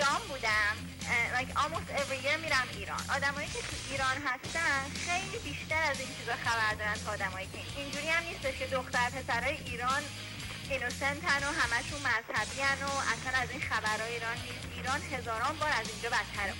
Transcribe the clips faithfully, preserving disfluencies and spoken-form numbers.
ایران بودم. like almost every year میرم ایران. آدمایی که تو ایران هستن خیلی بیشتر از این چیزا خبر دارن تا آدمایی که اینجوری هم نیستش که دختر پسرای ایران اینوسنتن و همشون مذهبی ان و اصلا از این خبرهای ایران نیست. ایران هزاران بار از اینجا بدتره.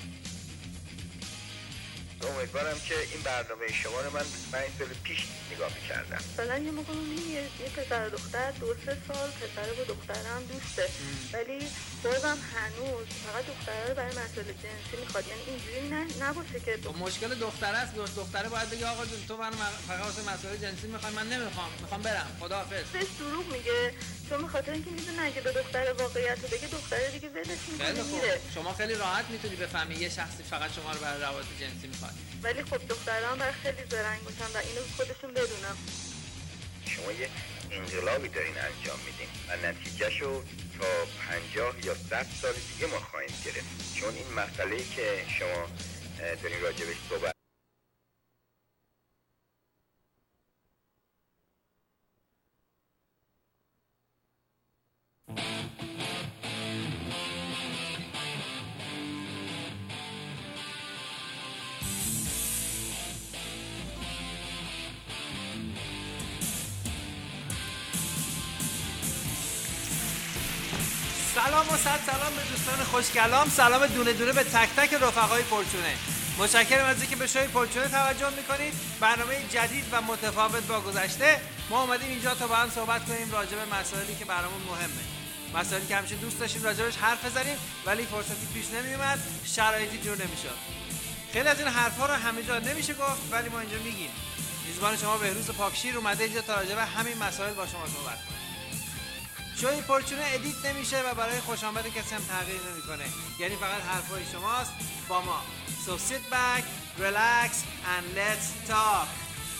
امیدوارم که این برنامه شما رو من پنج سال پیش نگاه می‌کردم. مثلا یه موقع یه یه پسر و دختر دو سه سال پسر و دختر هم دوسته، ولی بازم هنوز فقط دختره رو برای مسائل جنسی میخواد. یعنی اینجوری نه نباشه که دو... مشکل دختر است. دختره باید بگه آقا جون تو من فقط واسه مسائل جنسی میخوام، من نمیخوام، میخوام برم، خداحافظ. بهش دروغ میگه چون به خاطر اینکه میدونه اگه به دختر واقعیت رو بگه دختره دیگه ولش میکنه میره. شما خیلی راحت میتونی بفهمی یه شخصی فقط شما رو برای روابط جنسی میخواد، ولی خب دختران برای خیلی زرنگ میشن و اینو خودشون بدونن. شما یه انقلابی دارین انجام میدین و نتیجهشو تا پنجاه یا صد سال دیگه ما خواهیم گرفت، چون این مسئله‌ای که شما دارین راجبش صحبت سلام و صد سلام به دوستان خوشگلام، سلام دونه دونه به تک تک رفقای پرچونه. متشکرم از اینکه به شوی پرچونه توجه میکنید. برنامه جدید و متفاوت با گذشته. ما اومدیم اینجا تا با هم صحبت کنیم راجع به مسائلی که برامون مهمه، مسائلی که همیشه دوست داشتیم راجعش حرف بزنیم ولی فرصتی پیش نمیومد، شرایطی جور نمیشد. خیلی از این حرفا رو همه جا نمیشه گفت ولی ما اینجا میگیم. میزبان شما بهروز پاکشیر اومده اینجا تا راجع به همین مسائل با شما صحبت کنه. شوی پرچونه ادیت نمیشه و برای خوش آمد کسی هم تغییر نمیکنه، یعنی فقط حرفای شماست با ما. So sit back, relax and let's talk.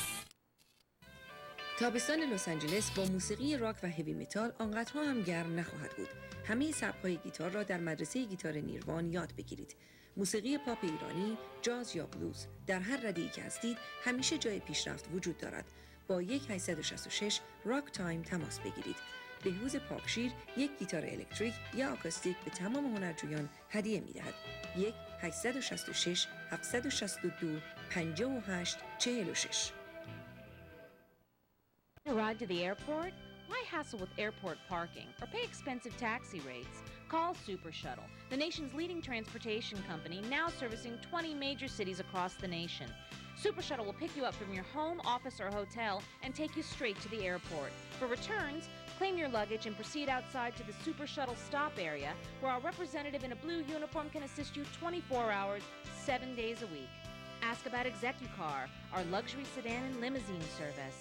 تابستان لس آنجلس با موسیقی راک و هیوی متال آنقدرها هم گرم نخواهد بود. همه سبک‌های گیتار را در مدرسه گیتار نیروان یاد بگیرید. موسیقی پاپ ایرانی، جاز یا بلوز، در هر رده‌ای که هستید همیشه جای پیشرفت وجود دارد. با یک هشت شش شش راک تایم تماس بگیرید. بهروز پاکشیر یک گیتار الکتریک یا آکوستیک به تمام هنرجویان هدیه می‌دهد. یک هشت شش شش هفت شش دو پنج هشت چهار شش. A ride to the airport? Why hassle with airport parking or pay expensive taxi rates? Call Super Shuttle, the nation's leading transportation company, now servicing twenty major cities across the nation. Super Shuttle will pick you up from your home, office, or hotel and take you straight to the airport. For returns, claim your luggage and proceed outside to the Super Shuttle stop area where our representative in a blue uniform can assist you twenty-four hours, seven days a week. Ask about ExecuCar, our luxury sedan and limousine service.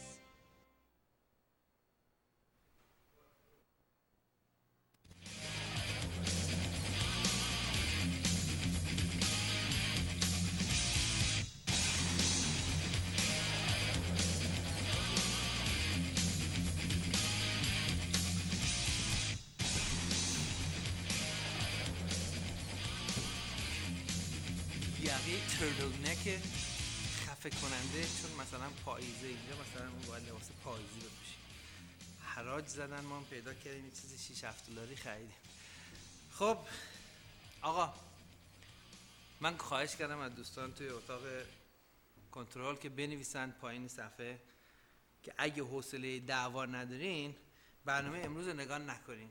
یه ترتل نک خفه کننده، چون مثلا پاییزه اینجا مثلا اون باید لباس پاییزی بپوشیم. حراج زدن ما هم پیدا کردیم یه چیزی شش هفت دلاری خریدیم. خب آقا من خواهش کردم از دوستان توی اتاق کنترل که بنویسن پایین صفحه که اگه حوصله دعوا ندارین برنامه امروز نگاه نکنین.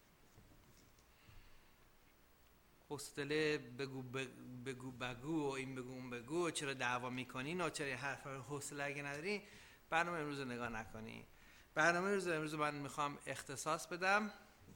حوصله بگو بگو بگو و این بگو اون بگو، چرا دعوا میکنین و چرا حرف حوصله اگه نداری برنامه امروز نگاه نکنین. برنامه امروز امروز من میخوام اختصاص بدم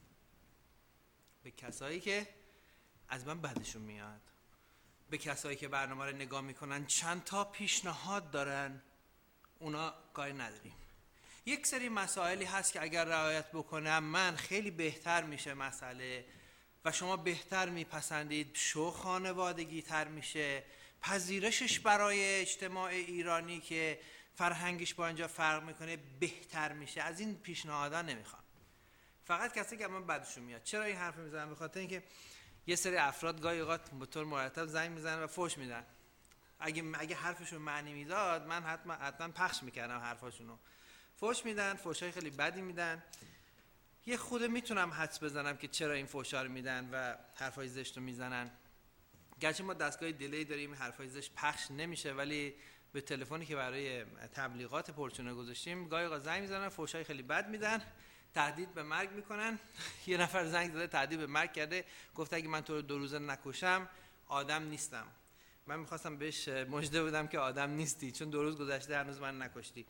به کسایی که از من بدشون میاد، به کسایی که برنامه رو نگاه میکنن چند تا پیشنهاد دارن، اونا کاری نداریم. یک سری مسائلی هست که اگر رعایت بکنم من خیلی بهتر میشه مسئله و شما بهتر میپسندید، شو خانوادگی تر میشه، پذیرشش برای اجتماع ایرانی که فرهنگش با اینجا فرق میکنه بهتر میشه. از این پیشنهادا نمیخوام، فقط کسی که من بعدشون میاد. چرا این حرف میزنم؟ به خاطر اینکه یه سری افراد گاهی اوقات به طور مرتب زنگ میزنن و فوش میدن. اگه اگه حرفشون معنی میداد من حتما حتما پخش میکردم حرفاشونو. فوش میدن، فوشای خیلی بدی میدن. یه خود میتونم حدس بزنم که چرا این فحشا رو میدن و حرفای زشت رو میزنن. گرچه ما دستگاه دیلی داریم، حرفای زشت پخش نمیشه، ولی به تلفنی که برای تبلیغات پرچونه گذاشتیم گاهی اوقات زنگ میزنن، فحشای خیلی بد میدن، تهدید به مرگ میکنن. یه نفر زنگ زده تهدید به مرگ کرده، گفت اگه من تو رو دو روزه نکشم آدم نیستم. من میخواستم بهش مژده بدم که آدم نیستی، چون دو روز گذشته هنوز من نکشتی.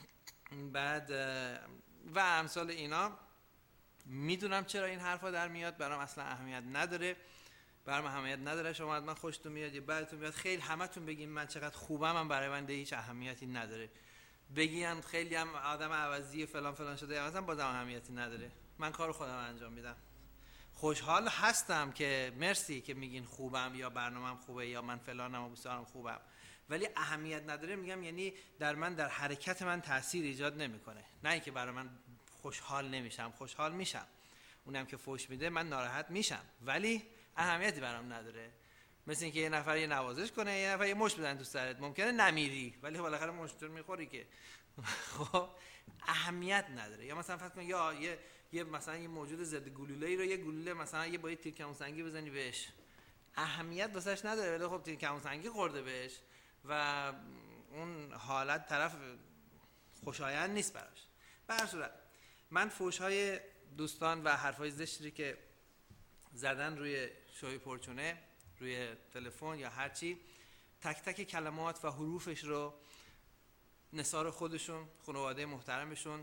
بعد و امثال اینا. میدونم چرا این حرفا در میاد، برام اصلا اهمیت نداره، برام اهمیت نداره شما از من خوشتون میاد یا بدتون میاد، خیلی همتون بگین من چقدر خوبم، من برای من هیچ اهمیتی نداره. بگین خیلی هم آدم عوضی فلان فلان شده، مثلا بازم اهمیتی نداره. من کار خودم انجام میدم. خوشحال هستم که مرسی که میگین خوبم یا برنامه‌ام خوبه یا من فلانم و بسارم خوبم، ولی اهمیت نداره. میگم یعنی در من، در حرکت من تاثیر ایجاد نمیکنه. نه اینکه برای من خوشحال نمیشم، خوشحال میشم. اونم که فوش میده من ناراحت میشم، ولی اهمیتی برام نداره. مثل اینکه یه نفر یه نوازش کنه، یه نفر یه مشت بزنه تو سرت، ممکنه نمیری ولی بالاخره مشت رو میخوری که. خب اهمیت نداره. یا مثلا فرض کن یا یه یه مثلا یه موجود ضد گلوله‌ای رو یه گلوله مثلا یه با یه تیر کمون سنگی بزنی بهش، اهمیت واسش نداره، ولی خب تیر کمون سنگی خورده بهش و اون حالت طرف خوشایند نیست براش. به هر صورت من فحش‌های دوستان و حرفای زشتی که زدن روی شوی پرچونه، روی تلفن یا هر چی، تک تک کلمات و حروفش رو نثار خودشون، خانواده محترمشون،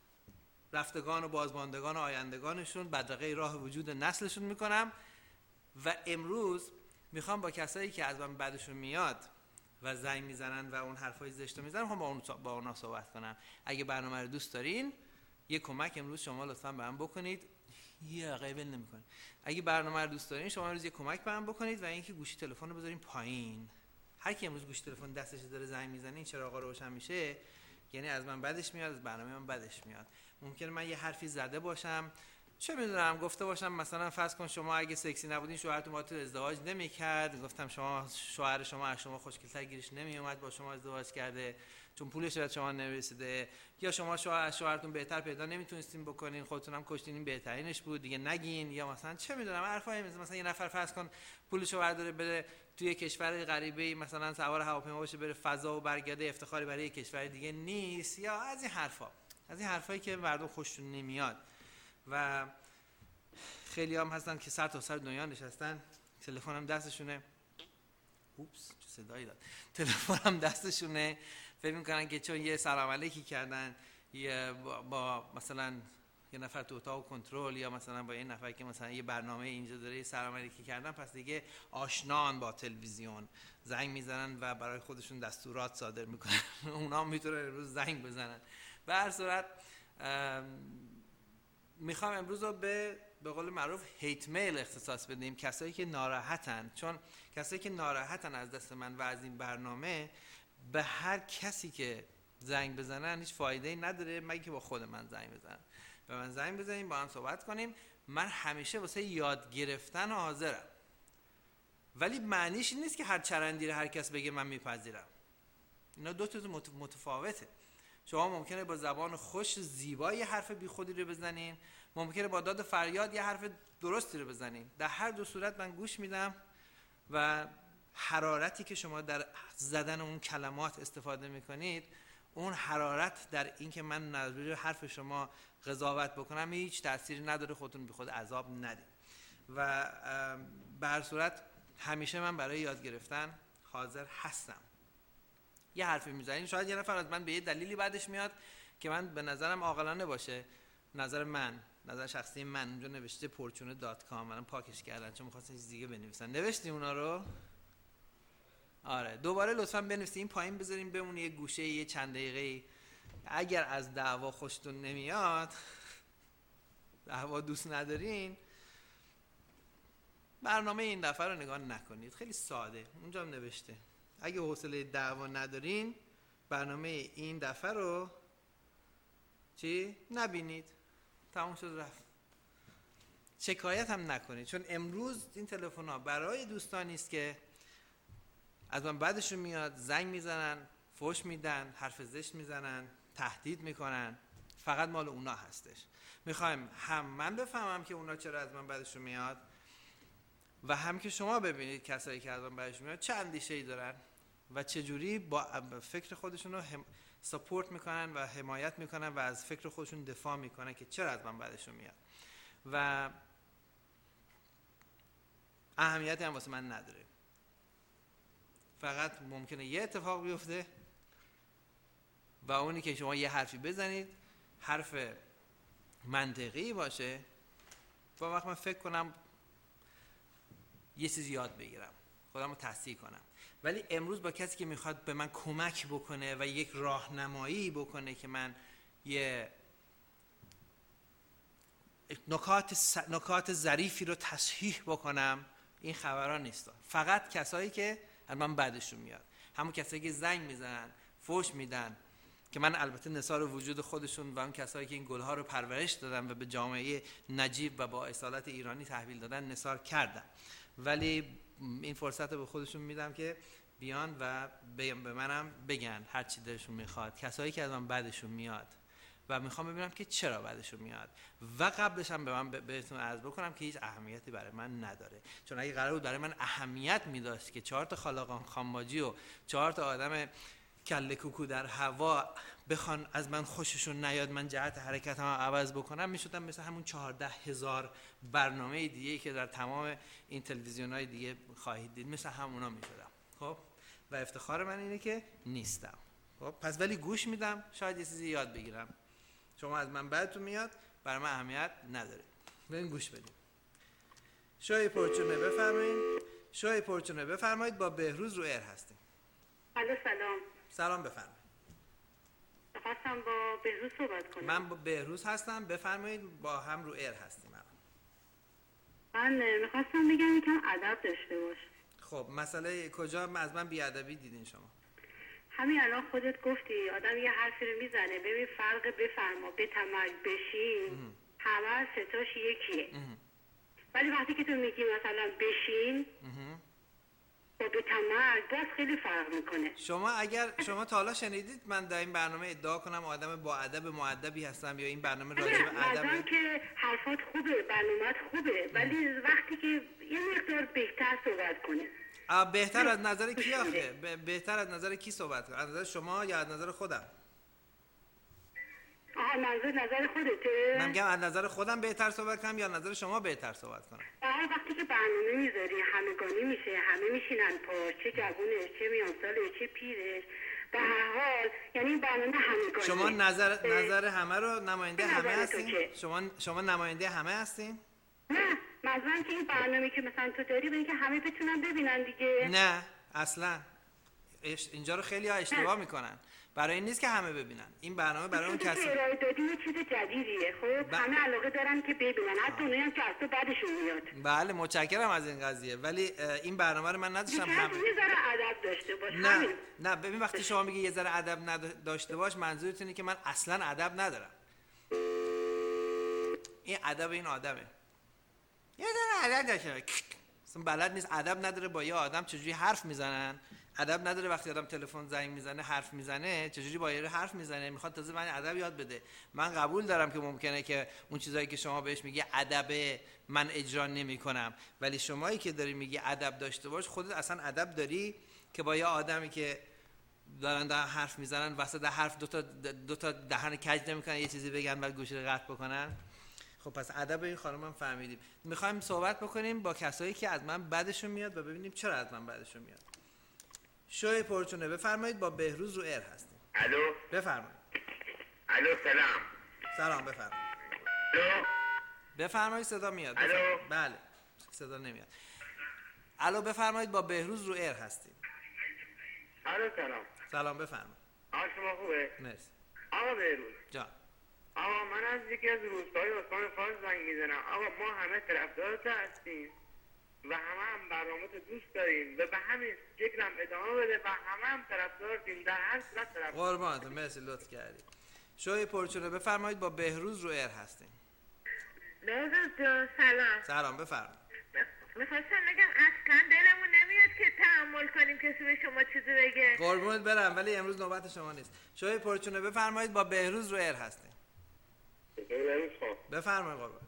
رفتگان و بازماندگان و آیندگانشون، بدرقه راه وجود نسلشون میکنم. و امروز میخوام با کسایی که از من بعدشون میاد و زنگ میزنن و اون حرفای زشت رو میزنن، میخوام با اون با اونا صحبت کنم. اگه برنامه رو دوست دارین یه کمک امروز شما لطفاً به من بکنید. یه غیبه نمی‌کنه. اگه برنامه رو دوست دارین شما امروز یه کمک به من بکنید و اینکه گوشی تلفن رو بذارین پایین. هر کی امروز گوشی تلفن دستش داره زنگ میزنه، این چراغا روشن میشه، یعنی از من بدش میاد، از برنامه من بدش میاد. ممکنه من یه حرفی زده باشم، چه میدونم، گفته باشم مثلا فرض کن شما اگه سکسی نبودین شوهرتون باهاتون ازدواج نمی‌کرد، گفتم شما شوهر شما از شما خوشگل‌تر گیرش نمیومد، با شما ازدواج کرده چون پولش به شما نمیرسیده، یا شما شوهر از شوهرتون بهتر پیدا نمیتونستین بکنین، خودتون هم کشتین، این بهترینش بود دیگه نگین. یا مثلا چه میدونم حرفای مثلا یه نفر فرض کن پولشو برداره بره توی کشور غریبه، مثلا سوار هواپیما باشه بره فضا و برگرده، افتخاری برای کشور دیگه نیست، یا از این حرفا، از این حرفایی که مردم خوششون نمیاد. و خیلی هم هستن که سر تا سر دنیا نشستن، تلفنم دستشونه، اوپس چه صدایی داد، تلفنم دستشونه، فکر میکنن که چون یه سلام علیکی کردن یه با, با مثلا یه نفر تو اتاق کنترل یا مثلا با یه نفر که مثلا یه برنامه اینجا داره یه سلام علیکی کردن، پس دیگه آشنان با تلویزیون، زنگ میزنن و برای خودشون دستورات صادر میکنن. اونا هم میتونن امروز زنگ بزنن. به هر صورت میخوام امروز رو به به قول معروف هیت میل اختصاص بدیم، کسایی که ناراحتن، چون کسایی که ناراحتن از دست من و از این برنامه، به هر کسی که زنگ بزنن هیچ فایده‌ای نداره مگه که با خود من زنگ بزنن. به من زنگ بزنیم، با هم صحبت کنیم. من همیشه واسه یاد گرفتن حاضرم، ولی معنیش این نیست که هر چرندی رو هر کس بگه من میپذیرم. اینا دو تا متفاوته. شما ممکنه با زبان خوش زیبایی حرف بی خودی رو بزنین، ممکنه با داد فریاد یه حرف درستی رو بزنین. در هر دو صورت من گوش میدم و حرارتی که شما در زدن اون کلمات استفاده میکنید، اون حرارت در این که من نظر حرف شما قضاوت بکنم هیچ تأثیری نداره، خودتون بی خود عذاب ندید. و به هر صورت همیشه من برای یاد گرفتن حاضر هستم. یه حرفی میزنین، شاید یه نفر از من به یه دلیلی بعدش میاد که من به نظرم عاقلانه باشه، نظر من، نظر شخصی من. اونجا نوشته پرچونه دات کام، منم پاکش کردن چون می‌خواستن چیز دیگه بنویسن. نوشتیم اونا رو؟ آره، دوباره لطفاً بنویسین، این پایین بذارین بمونه یه گوشه یه چند دقیقه. اگر از دعوا خوشتون نمیاد، دعوا دوست ندارین، برنامه این دفعه رو نگاه نکنید، خیلی ساده. اونجا هم نوشته اگه حوصله دعوا ندارین برنامه این دفعه رو چی؟ نبینید، تموم شد رفت. شکایت هم نکنید، چون امروز این تلفن ها برای دوستانی است که از من بعدشون میاد، زنگ میزنن، فحش میدن، حرف زشت میزنن، تهدید میکنن، فقط مال اونا هستش. میخوایم هم من بفهمم که اونا چرا از من بعدشون میاد و هم که شما ببینید کسایی که از من بعدشون میاد چه اندیشه‌ای دارن و چه جوری با فکر خودشون رو هم ساپورت میکنن و حمایت میکنن و از فکر خودشون دفاع میکنن که چرا از من بعدشون میاد و اهمیتی هم واسه من نداره. فقط ممکنه یه اتفاق بیفته و اونی که شما یه حرفی بزنید حرف منطقی باشه با وقت من فکر کنم یه چیزی یاد بگیرم، خودم رو تصحیح کنم. ولی امروز با کسی که میخواد به من کمک بکنه و یک راهنمایی بکنه که من یه نکات س... نکات ظریفی رو تصحیح بکنم، این خبران نیست. فقط کسایی که از من بعدشون میاد، همون کسایی که زنگ میزنن، فوش میدن، که من البته نثار وجود خودشون و اون کسایی که این گلها رو پرورش دادن و به جامعه نجیب و با اصالت ایرانی تحویل دادن نثار کردن، ولی این فرصت رو به خودشون میدم که بیان و به منم بگن هر چی دلشون میخواد. کسایی که از من بعدشون میاد و میخوام ببینم که چرا بعدشون میاد و قبلش هم به من بهتون عرض بکنم که هیچ اهمیتی برای من نداره. چون اگه قرار بود برای من اهمیت میداشت که چهار تا خالاقان خانماجی و چهار تا آدم کله کوکو در هوا بخوان از من خوششون نیاد من جهت حرکتم عوض بکنم، میشدم مثل همون چهارده هزار برنامه دیگه که در تمام این تلویزیون‌های دیگه خواهید دید، مثل همونا میشدم. خب و افتخار من اینه که نیستم. خب پس ولی گوش میدم، شاید یه چیزی یاد بگیرم. شما از من بعدتون میاد، برای من اهمیت نداره. بریم گوش بدیم. شوی پرچونه بفرمایید. شوی پرچونه بفرمایید. با بهروز رو ایر هستیم. الو سلام. سلام بفرمایید. خواستم با بهروز صحبت کنم. من با بهروز هستم، بفرمایید. با هم رو ایر هستیم. من میخواستم بگم یکم ادب داشته باش. خب مسئله کجا از من بیادبی دیدین شما؟ همین الان خودت گفتی آدم یه حرفی رو میزنه، ببین فرق بفرما، بتمرگ، بشین، همه ستاش یکیه. ولی وقتی که تو میگی مثلا بشین با بتمرگ، باز خیلی فرق میکنه. شما اگر شما تا حالا شنیدید من در این برنامه ادعا کنم آدم با ادب مؤدبی هستم یا این برنامه راجع به ادب؟ نه که حرفات خوبه، برنامه‌ات خوبه، ولی وقتی که یه مقدار بهتر صحبت کنه. بهتر از نظر کی آخه؟ بهتر از نظر کی صحبت کنه؟ از نظر شما یا از نظر خودم؟ آها منظور نظر خودته؟ من میگم از نظر خودم بهتر صحبت کنم یا نظر شما بهتر صحبت کنم؟ آها وقتی که برنامه میذاری همگانی میشه، همه میشینن پاش، چه جوونش، چه میانسالش، چه پیرش، به هر حال یعنی برنامه همگانی. شما نظر نظر همه رو نماینده همه هستین؟ شما شما نماینده همه هستین؟ نه منظورم که این برنامه که مثلا تو داری به اینکه همه بتونن ببینن دیگه. نه اصلا اینجا رو خیلی ها اشتباه میکنن. برای این نیست که همه ببینن. این برنامه برای اون کسی ارائه دادی یه چیز جدیدیه. خب ب... همه علاقه دارن که ببینن، حتی اونایی هم که از تو بعدشون میاد. بله متشکرم از این قضیه، ولی این برنامه رو من نداشتم همه یه ذره ادب داشته باش. نه همین. نه ببین وقتی شما میگی یه ذره ادب نداشته باش، منظورت اینه که من اصلا ادب ندارم. این ادب این آدمه. یه ذره ادب داشته. اصلا بلد نیست، ادب نداره با یه آدم چجوری حرف میزنن. ادب نداره وقتی آدم تلفن زنگ میزنه حرف میزنه چجوری با یارو حرف میزنه. میخواد تازه من ادب یاد بده. من قبول دارم که ممکنه که اون چیزایی که شما بهش میگی ادب من اجرا نمیکنم، ولی شمایی که داری میگی ادب داشته باش، خودت اصلا ادب داری که با یه آدمی که دارن در حرف میزنن وسط حرف دو تا دو تا دهن کج نمیکنن یه چیزی بگن بعد گوشی رو قطع بکنن؟ خب پس ادب این خانم هم فهمیدیم. میخوایم صحبت بکنیم با کسایی که از من بعدشون میاد و ببینیم چرا از من بعدشون میاد. شوی پرچونه بفرمایید. با بهروز رو ایر هستیم. الو بفرمایید. الو سلام. سلام بفرمایید. الو بفرمایید صدا میاد. الو بله صدا نمیاد. الو بفرمایید. با بهروز رو ایر هستیم. الو سلام. سلام بفرمایید. آقا شما خوبه؟ مرسی. آقا بهروز جان. آقا من از یکی از روستای استان فارس زنگ میزنم. آقا ما همه طرفدارت هستیم و همه هم برنامه تو دوست داریم و به همین شکل هم ادامه بده و همه هم طرفدارتیم در هر صورت طرفدار. قربانتون مرسی لطف کردید. شوی پرچونه بفرمایید. با بهروز رو ایر هستیم. بهروز جان سلام. سلام بفرمایید. میخواستم بگم اصلا دلمون نمیاد که تحمل کنیم کسی به شما چیزی بگه. قربونت برم ولی امروز نوبت شما نیست. شوی پرچونه بفرمایید. با بهروز رو ایر هستیم. بفرمایید قربان.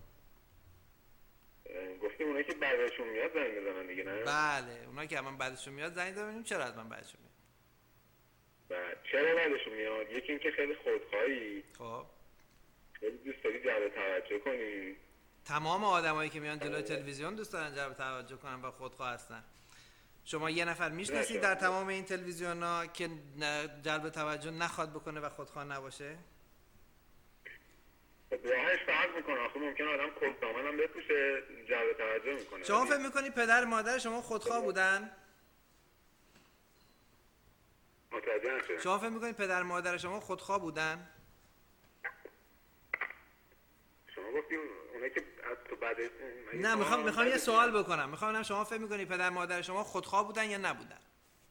گفتیم اونایی که بعدشون میاد زنگ بزنن دیگه، نه؟ بله، اونایی که من بعدشون میاد زنگ بزنیم. چرا از من بعدشون میاد؟ بله، چرا بعدشون میاد؟ یکی اینکه خیلی خودخواهی، خب خیلی دوست داری جلب توجه کنی. تمام آدمایی که میان جلوی تلویزیون دوست دارن جلب توجه کنن و خودخواه هستن. شما یه نفر میشناسید در تمام این تلویزیون‌ها که جلب توجه نخواد بکنه و خودخواه نباشه؟ راهش فرق میکنه. آخه ممکنه آدم کلدامن هم بپوشه جلب توجه میکنه. شما فکر میکنی پدر مادر شما خودخواه بودن؟ متوجه نشدم. شما فکر میکنی پدر مادر شما خودخواه بودن؟ شما گفتیم اونایی که از تو بعد نه، میخوام میخوام یه سوال بکنم. میخوام ببینم شما فکر میکنی پدر مادر شما خودخواه بودن یا نبودن؟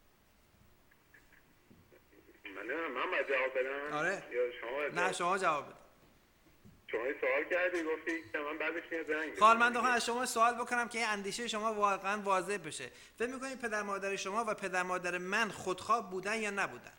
من نه، من باید جواب بدم. آره. یا شما؟ نه، شما جواب بده. شما سوال کردی گفتی که من بعدش میاد زنگ. حال من دارم از شما سوال بکنم که این اندیشه شما واقعا واضح بشه. فکر میکنی پدر مادر شما و پدر مادر من خودخواه بودن یا نبودن؟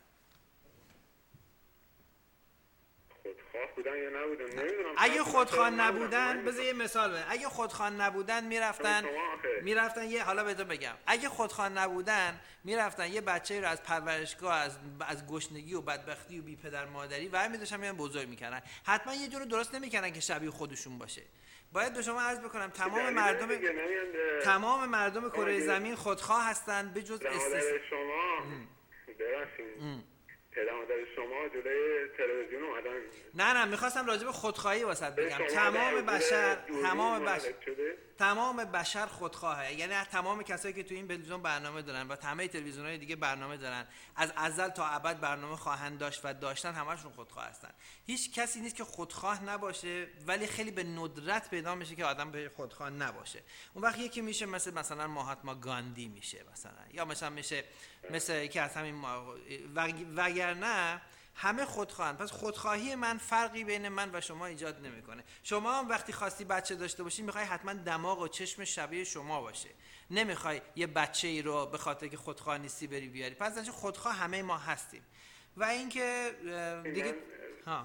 خودخواه بودن یا نبودن؟ نمیدونم. اگه خودخواه نبودن، بذار یه مثال بزنم. اگه خودخواه نبودن میرفتن میرفتن یه حالا بهتون بگم. اگه خودخواه نبودن میرفتن یه بچه‌ای رو از پرورشگاه از از گشنگی و بدبختی و بی پدر مادری ور می‌داشتن میان بزرگ می‌کردن. حتما یه جور درست نمی‌کردن که شبیه خودشون باشه. باید به شما عرض بکنم تمام مردم تمام مردم کره زمین خودخواه هستن به جز استثنا. شما برسیم پدر مادر شما جلوی تلویزیون اومدن. نه نه، میخواستم راجع به خودخواهی واسط بگم. تمام بشر تمام بشر تمام بشر خودخواهه. یعنی تمام کسایی که تو این تلویزیون برنامه دارن و تمام تلویزیون‌های دیگه برنامه دارن، از ازل تا ابد برنامه خواهند داشت و داشتن، همشون خودخواه هستن. هیچ کسی نیست که خودخواه نباشه، ولی خیلی به ندرت پیدا میشه که آدم به خودخواه نباشه. اون وقت یکی میشه مثل مثلا مهاتما گاندی میشه مثلا، یا مثلا میشه مثل یکی از همین وگرنه همه خودخواهن. پس خودخواهی من فرقی بین من و شما ایجاد نمیکنه. شما هم وقتی خواستی بچه داشته باشی میخوای حتما دماغ و چشم شبیه شما باشه، نمیخوای یه بچه ای رو به خاطر که خودخواه نیستی بری بیاری. پس اینکه خودخواه همه ما هستیم. و اینکه دیگه ها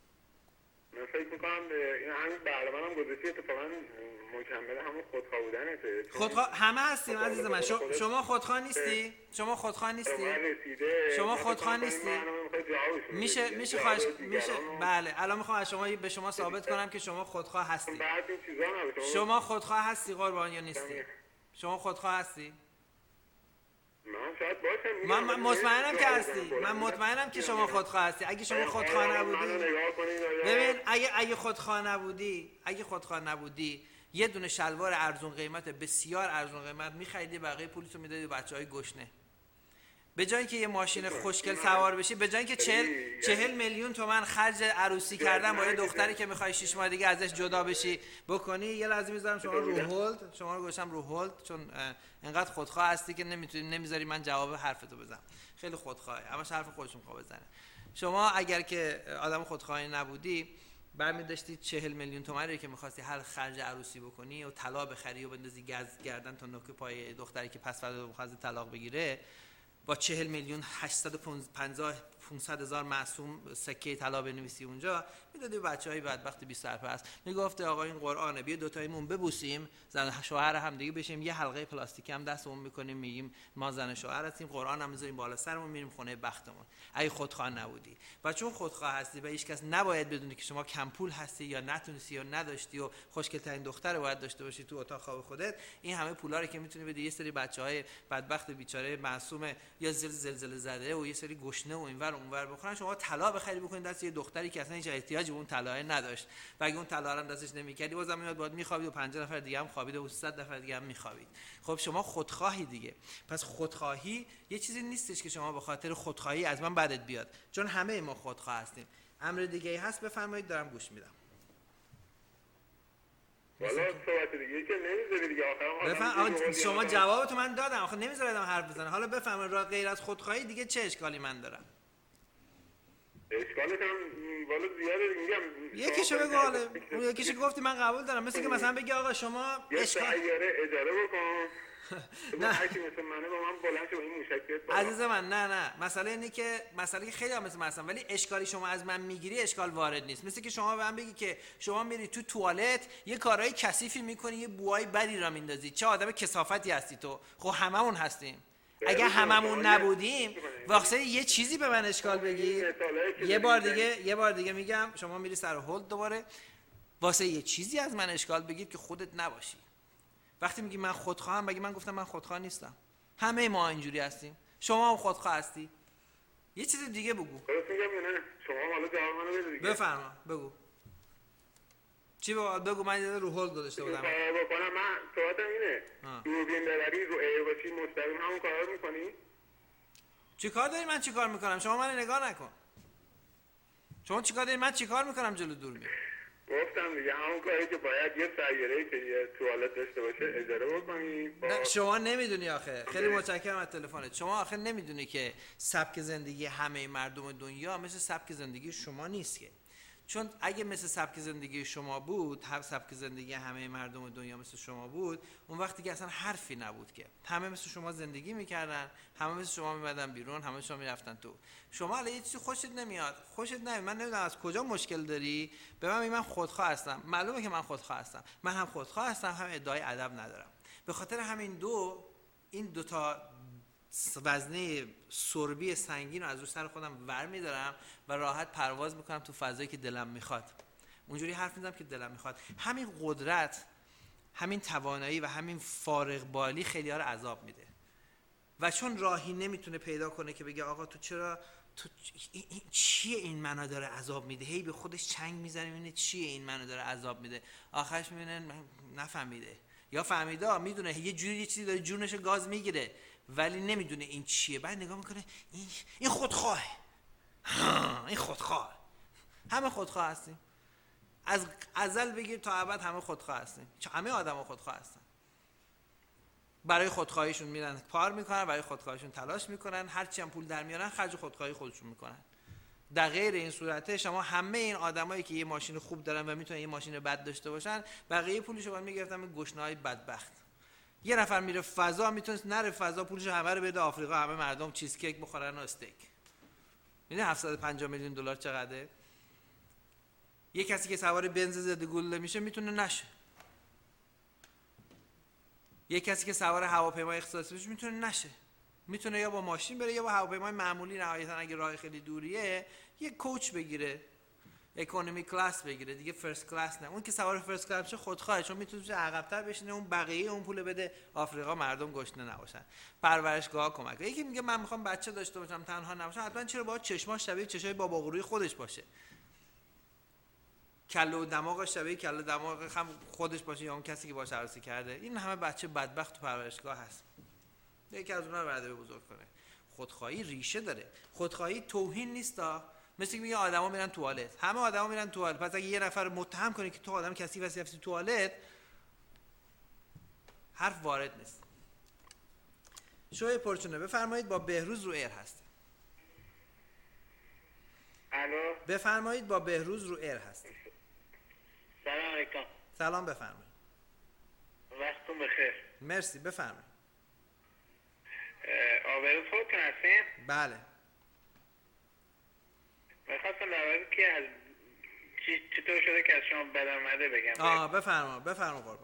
من فکر میکنم این همین برنامه هم گذاشتی اتفاقا مکمل همون خودخواه بودنته. خودخواه همه هستیم عزیز من. شما خودخواه نیستی؟ شما خودخواه نیستی؟ شما خودخواه نیستی؟ میشه میشه خواهش میشه بله الان میخوام از شما به شما ثابت کنم که شما خودخواه هستی. شما خودخواه هستی قربان یا نیستی؟ شما خودخواه هستی؟ من شاید باشم. من, من مطمئنم که هستی. من مطمئنم که شما خودخواه هستی. اگه شما خودخواه نبودی، ببین اگه اگه خودخواه نبودی، اگه خودخواه نبودی یه دونه شلوار ارزون قیمت، بسیار ارزون قیمت می‌خریدی، بقیه پولتو میدادی به بچهای گشنه. به جای اینکه یه ماشین خوشگل سوار بشی، به جای اینکه چهل چهل میلیون تومان خرج عروسی کردن با یه دختری که می‌خوای شش ماه دیگه ازش جدا بشی بکنی، یه لحظه میذارم شما رو هولد، شما رو گوشم رو هولد، چون انقدر خودخواه هستی که نمیتونی نمیذاری من جواب حرفتو بزنم. خیلی خودخواهه، اما حرف خودش می‌خواد بزنه. شما اگر که آدم خودخواهی نبودی، برمی داشتی چهل میلیون تومانی که می‌خواستی هر خرج عروسی بکنی و طلا بخری و بندازی گز گردن تا نوک پای دختری که پس فردا می‌خواد طلاق بگیره، با چهل میلیون هشتصد و پنجاه پانصد هزار معصوم سکه طلا بنویسی اونجا، میدادی به بچهای بدبخت بی سرپرست. میگفت آقا این قرآنه، بیا دو تایمون ببوسیم، زن شوهر هم دیگه بشیم، یه حلقه پلاستیکی هم دستمون میکنیم، میگیم ما زن شوهر هستیم، قرآن هم میذاریم بالا سرمون، میریم خونه بختمون. اگه خودخواه نبودی و چون خودخواه هستی و هیچ کس نباید بدونه که شما کم پول هستی یا نتونستی یا نداشتی و خوشگل ترین دختر باید داشته باشی تو اتاق خواب خودت، این همه پولا رو که میتونی بدی یه سری بچهای بدبخت بیچاره معصوم یا زلزله زده و یه سری گشنه و اینور اونور بخورن، شما طلا بخری بکنید دست یه دختری که اصلا هیچ احتیاجی به اون طلا نداشت و اگه اون طلا رو دستش نمی‌کردی بازم میاد باید می‌خوابید و پنجاه نفر دیگه هم خوابیده و صد نفر دیگه هم می‌خوابید. خب شما خودخواهی دیگه. پس خودخواهی یه چیزی نیستش که شما به خاطر خودخواهی از من بدت بیاد، چون همه ما خودخواه هستیم. امر دیگه‌ای هست بفرمایید، دارم گوش میدم. والا صحبت دیگه که نمیذاری دیگه آخرام. بفرمایید شما جوابتو من دادم، آخه نمیذارم حرف بزنه. حالا بفرمایید را غیر از خودخواهی دیگه چه اشکالی من دارم؟ اشکالش هم والا زیاده میگم. یکیشو بگو حالا. اون یکیشو گفتی من قبول دارم، مثل که مثلا بگی آقا شما اشکال سیاره اجاره بکن. نه هر کی مثل منه با من بلند شه با این موشک بیاد بالا. عزیز من نه نه مسئله اینه که مسئله که خیلی هم مثل من هستم، ولی اشکالی شما از من میگیری اشکال وارد نیست. مثل که شما به من بگی که شما میری تو توالت یه کارهای کثیفی میکنی، یه بوهای بدی را میندازی، چه آدم کثافتی هستی تو. خب هممون هستیم. اگه هممون نبودیم واسه یه چیزی به من اشکال بگی. یه بار دیگه یه بار دیگه میگم شما میری سر هولد دوباره واسه یه چیزی از من اشکال بگید که خودت نباشی. وقتی میگی من خودخواهم، مگه من گفتم من خودخواه نیستم؟ همه ما اینجوری هستیم. شما هم خودخواه هستی. یه چیز دیگه بگو. درست میگم یا نه؟ شما حالا جواب منو بده دیگه. بفرما بگو. چی بگو؟ بگو من یه رو هولد گذاشته بودم. کارا بکنم من صحبتم اینه. دوربین ببری رو ایر باشی مستقیم همون کارا رو میکنی؟ چی کار داری من چی کار میکنم؟ شما من نگاه نکن. شما چی کار داری من چی کار میکنم جلو دوربین؟ گفتم دیگه همون کاری که باید یه سیاره‌ای که یه توالت داشته باشه اجاره بکنی. با... نه شما نمیدونی آخه. خیلی متشکرم از تلفنت. شما آخه نمیدونی که سبک زندگی همه مردم دنیا مثل سبک زندگی شما نیست که. چون اگه مثل سبک زندگی شما بود، هم سبک زندگی همه مردم دنیا مثل شما بود، اون وقتی که اصلا حرفی نبود که. همه مثل شما زندگی میکردن، همه مثل شما میمدن بیرون، همه شما میرفتن تو. شما الان یه چیزی خوشت نمیاد، خوشت نمیاد. من نمیدونم از کجا مشکل داری. به من میگن من خودخواه هستم. معلومه که من خودخواه هستم. من هم خودخواه هستم، هم ادعای ادب ندارم. به خاطر همین دو این دو تا وزنه سربی سنگین رو از روی سر خودم ور میدارم و راحت پرواز میکنم تو فضایی که دلم میخواد. اونجوری حرف میزنم که دلم میخواد. همین قدرت، همین توانایی و همین فارغ بالی خیلی‌ها رو عذاب میده. و چون راهی نمیتونه پیدا کنه که بگه آقا تو چرا تو این, این چیه این منو داره عذاب میده، هی به خودش چنگ میزنه میبینه چیه این منو داره عذاب میده، آخرش میبینه نفهمیده یا فهمیده، میدونه یه جوری یه چیزی داره جونش گاز میگیره ولی نمیدونه این چیه. بعد نگاه میکنه این این خودخواهه. این خودخواه. همه خودخواه هستیم. از ازل بگیر تا ابد همه خودخواه هستیم. همه آدما خودخواه هستن. برای خودخواهیشون میرن کار میکنن، برای خودخواهیشون تلاش میکنن، هر چی هم پول در میارن خرج خودخواهی خودشون میکنن. در غیر این صورته شما همه این آدمایی که یه ماشین خوب دارن و میتونن یه ماشین بد داشته باشن، بقیه پولشو باید میگرفتن به گشنه‌های بدبخت. یه نفر میره فضا، میتونه نره فضا، پولشو همه رو بده آفریقا، همه مردم چیز کیک بخورن و استیک. میدونی هفتصد و پنجاه میلیون دلار چقدره؟ یه کسی که سوار بنز ضد گلوله میشه میتونه نشه. یه کسی که سوار هواپیمای اختصاصی بشه میتونه نشه. میتونه یا با ماشین بره یا با هواپیمای معمولی، نهایتا اگه راه خیلی دوریه یه کوچ بگیره، اکونومی کلاس بگیره دیگه، فرست کلاس نه. اون که سوار فرست کلاس شه خودخواهه، چون میتونه عقب‌تر بشینه، اون بقیه اون پول بده آفریقا مردم گشنه نباشن. پرورشگاه کمک. یکی میگه من میخوام بچه داشته باشم تنها نباشم، حتما چرا باید چشماش شبیه چشای بابا غروی خودش باشه، کله و دماغش شبیه کله دماغ هم خودش باشه یا اون کسی که باهاش عروسی کرده. این همه بچه بدبخت تو پرورشگاه هست. یکی از اونها رو برده بزرگ کنه. خودخواهی ریشه داره. خودخواهی توهین نیستا. مثل که میگه آدما میرن توالت، همه آدما میرن توالت. پس اگه یه نفر متهم کنه که تو آدم کسی وسی رفتی توالت، حرف وارد نیست. شوی پرچونه بفرمایید، با بهروز رو ایر هست. الو بفرمایید، با بهروز رو ایر هست. سلام علیکم. سلام بفرمایید. وقتتون بخیر. مرسی بفرمایید. آبروز خودتون هستین؟ بله. میخواستم در مورد که از چی چطور شده که از شما بد آمده بگم. آه بفرما بفرما قربان.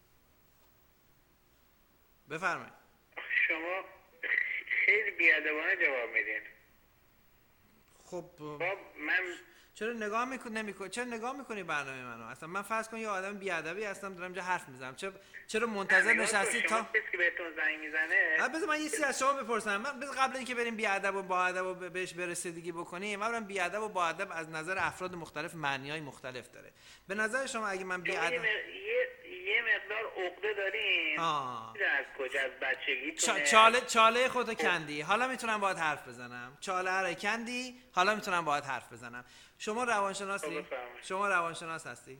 بفرمایید. شما خیلی بیادبانه جواب میدین. خب خب من چرا نگاه میکنی نمیکنی چرا نگاه میکنی برنامه منو؟ اصلا من فرض کن یه آدم بیادبی هستم دارم اینجا حرف میزنم، چرا چرا منتظر نشستی تا کسی که بهتون زنگ میزنه؟ آ بذار من یه چیزی از شما بپرسم. من بذار قبل اینکه بریم بیادب و با ادب و بهش برسیدگی بکنیم، من برم بیادب و با ادب از نظر افراد مختلف معنی‌های مختلف داره. به نظر شما اگه من بیادب یه یه مقدار عقده دارین. آه از کجا از بچگیتونه؟ چاله چاله خودت کندی، حالا میتونم باهات حرف بزنم. چاله رو کندی، حالا میتونم باهات حرف بزنم. شما روانشناسی؟ شما روانشناس هستی؟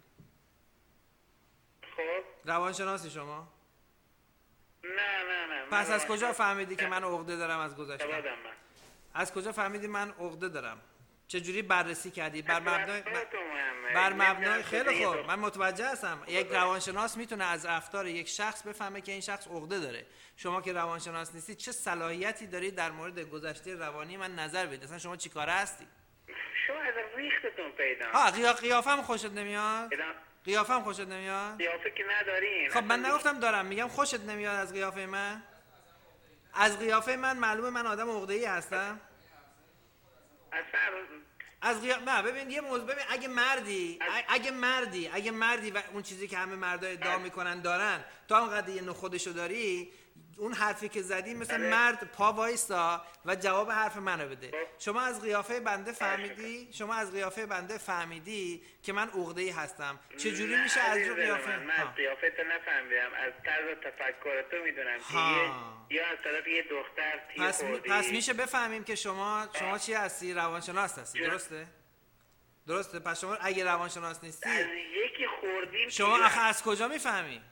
خب روانشناسی شما؟ نه نه نه. پس از کجا فهمیدی که من عقده دارم از گذشته؟ من از کجا فهمیدی من عقده دارم؟ چجوری بررسی کردی؟ بر مبنای مهمه. بر مبنای نمی‌دونم خیلی کجا خوب یه من متوجه هستم. یک روانشناس میتونه از رفتار یک شخص بفهمه که این شخص عقده داره. شما که روانشناس نیستید چه صلاحیتی دارید در مورد گذشته روانی من نظر بدید؟ اصلا شما چیکاره هستی؟ شما از ریختتون پیدا. ها قیا قیافم خوشت نمیاد؟ پیدا. قیافم خوشت نمیاد؟ قیافه که ندارین. خب من نگفتم دارم، میگم خوشت نمیاد از قیافه من؟ از قیافه من معلومه من آدم عقده‌ای هستم؟ اصلا از قیافه نه ببین یه موضوع ببین اگه مردی اگه مردی اگه مردی و اون چیزی که همه مردا ادعا میکنن دارن تو هم قضیه نو خودشو داری، اون حرفی که زدی مثل مرد پا وایسا و جواب حرف منو بده. شما از قیافه بنده فهمیدی شما از قیافه بنده فهمیدی که من عقده‌ای هستم. چه جوری میشه از رو قیافه؟ من از قیافت نفهمیدم، از طرز تفکر تو میدونم که یا از طرف یه دختر تیر پس, می... پس میشه بفهمیم که شما شما چی هستی؟ روانشناس هستی، درسته؟ درسته. پس شما اگه روانشناس نیستی از یکی خوردیم شما آخه از کجا میفهمی؟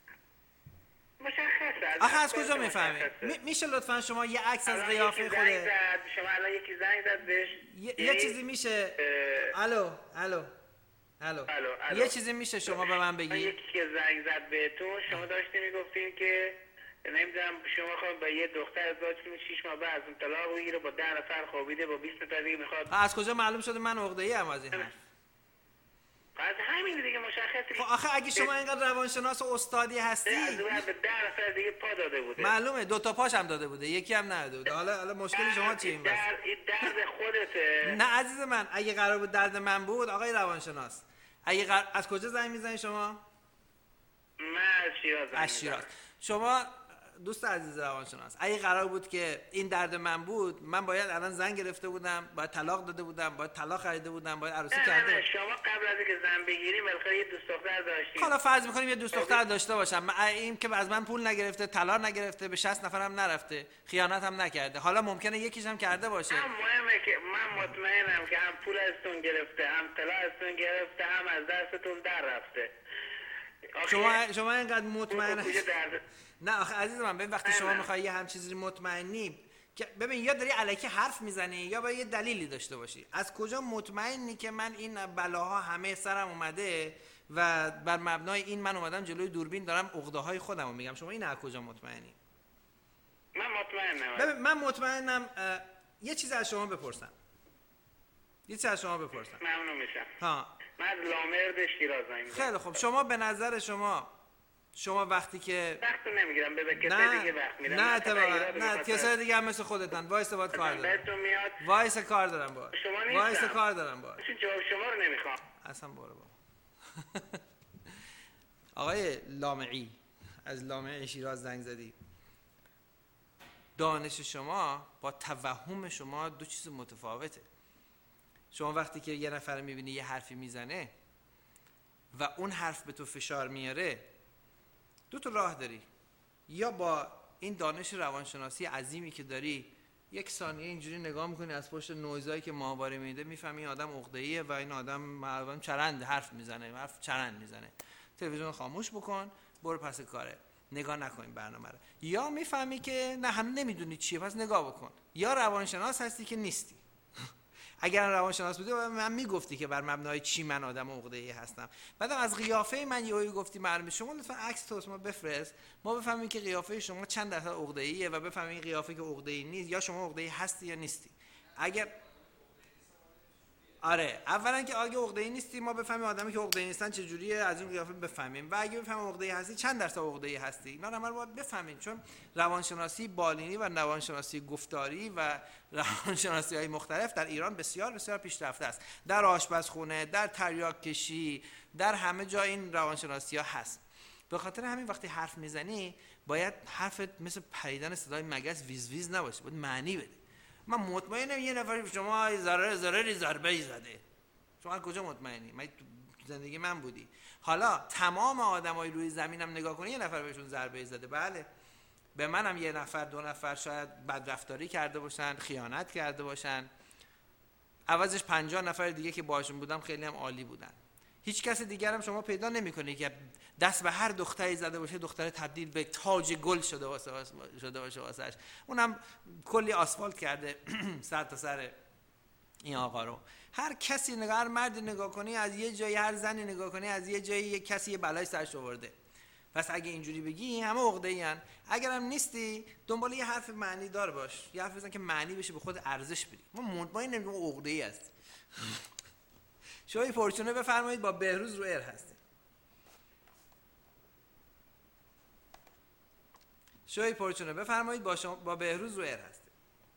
مشخصه. آخه از کجا میفهمی؟ می... میشه لطفا شما یه عکس از قیافه خوده؟ شما الان یکی زنگ زد بهش یه, یه چیزی میشه الو الو الو یه چیزی میشه شما به من بگی؟ یکی که زنگ زد بهتون شما داشتی میگفتین که نمیدونم شما خواهد با یه دختر ازدواج کنید شش ماه بعد از اون طلاق بگیره با ده نفر خوابیده با بیست نفر دیگه میخواد. از کجا معلوم شده من عقده‌ای ام از این حرف؟ از همین دیگه مشخصه. خب آخه اگه شما اینقدر روانشناس و استادی هستی از اون به ده نفر دیگه پا داده بوده. معلومه دو تا پاش هم داده بوده، یکی هم نداده بوده. حالا حالا مشکل شما چیه این درد این درد خودته. نه عزیز من اگه قرار بود درد من بود آقای روانشناس اگه قرار... از کجا زنگ میزنی شما؟ من از شیراز. از شیراز. شما دوست عزیز روانشناس اگه قرار بود که این درد من بود من باید الان زن گرفته بودم، باید طلاق داده بودم، باید طلاق خریده بودم، باید عروسی کرده بودم. شما قبل از اینکه زن بگیری بالاخره یه دوست دختر داشتی. حالا فرض می‌کنیم یه دوست دختر داشته باشم، این که از من پول نگرفته، طلاق نگرفته، به شصت نفرم نرفته، خیانت هم نکرده. حالا ممکنه یکیش هم کرده باشه. هم مهمه که من مطمئنم که هم پول ازتون گرفته، هم طلاق ازتون گرفته، هم از دستتون در رفته. شما شما اینقدر مطمئن نه آخه عزیز من ببین وقتی شما میخوای یه هم چیزی مطمئنی که ببین یا داری الکی حرف میزنی یا باید یه دلیلی داشته باشی. از کجا مطمئنی که من این بلاها همه سرم اومده و بر مبنای این من اومدم جلوی دوربین دارم عقده های خودمو میگم؟ شما این از کجا مطمئنی؟ من مطمئنم. ببین من مطمئنم. یه چیز از شما بپرسم یه چیز از شما بپرسم ممنون میشم. ها من از لامرد شیراز زنگ. خیلی خوب. شما به نظر شما شما وقتی که وقت نمیگیرم به کسی دیگه وقت میدم. نه اتفاقا نه کسای دیگه هم مثل خودتن. وایس باید کار دارم. وایس کار دارم باید. وایس کار دارم باید. جواب شما رو نمیخوام. اصلا برو بابا. آقای لامعی از لامعی شیراز زنگ زدی. دانش شما با توهم شما دو چیز متفاوته. شما وقتی که یه نفر میبینی یه حرفی میزنه و اون حرف به تو فشار میاره دو تا راه داری. یا با این دانش روانشناسی عظیمی که داری یک ثانیه اینجوری نگاه میکنی از پشت نویزایی که ماهواره میده میفهمی این آدم عقده‌ایه و این آدم معلوماً چرند حرف میزنه، حرف چرند میزنه. تلویزیون خاموش بکن، برو پس کاره، نگاه نکن برنامه رو. یا میفهمی که نه هم نمیدونی چیه پس نگاه بکن. یا روانشناس هستی که نیستی. اگر روانشناس بودی من میگفتی که بر مبنای چی من آدم عقده‌ای هستم. بعدم از قیافه من یهو گفتی معلومه. شما لطفا عکس تو ما بفرست ما بفهمیم که قیافه شما چند درصد عقده‌ایه و بفهمیم قیافه که عقده‌ای نیست یا شما عقده‌ای هستی یا نیستی. اگر آره اولا که اگه عقده‌ای نیستی ما بفهمیم آدمی که عقده‌ای نیستن چه جوریه از این قیافه بفهمیم. و اگه بفهمیم عقده‌ای هستی چند درصد عقده‌ای هستی. اینا رو ما باید بفهمیم چون روانشناسی بالینی و روانشناسی گفتاری و روانشناسی‌های مختلف در ایران بسیار بسیار پیشرفته است. در آشپزخونه، در تریاک کشی، در همه جا این روانشناسی‌ها هست. به خاطر همین وقتی حرف میزنی باید حرفت مثل پریدن صدای مگس ویز ویز نباشه، باید معنی بده. من مطمئنم یه نفر شما ضرر ضرری ضربه‌ای زده. شما کجا مطمئنی؟ من تو زندگی من بودی. حالا تمام آدمای روی زمینم نگاه کنی یه نفر بهشون ضربه‌ای زده. بله. به منم یه نفر دو نفر شاید بدرفتاری کرده باشن، خیانت کرده باشن. عوضش پنجاه نفر دیگه که باشون بودم خیلی هم عالی بودن. هیچ کس دیگر هم شما پیدا نمی‌کنی که دست به هر دختری زده باشه دختر تبدیل به تاج گل شده واسه شده باشه واسش. اونم کلی آسفالت کرده سر تا سر این آقا رو. هر کسی نگاه، هر مردی نگاه کنی از یه جایی، هر زنی نگاه کنی از یه جایی یه کسی یه بلای سرش آورده. پس اگه اینجوری بگی همه عقده‌این. اگرم نیستی دنبال یه حرف معنی دار باش، یه حرف بزن که معنی بشه، به خود ارزش بدی. ما مطمئن نمیگم عقده‌ای هست. شوی فورچونه بفرمایید، با بهروز رو ایر هستیم. شوی فورچونه بفرمایید، با شما با بهروز رو ایر هستیم.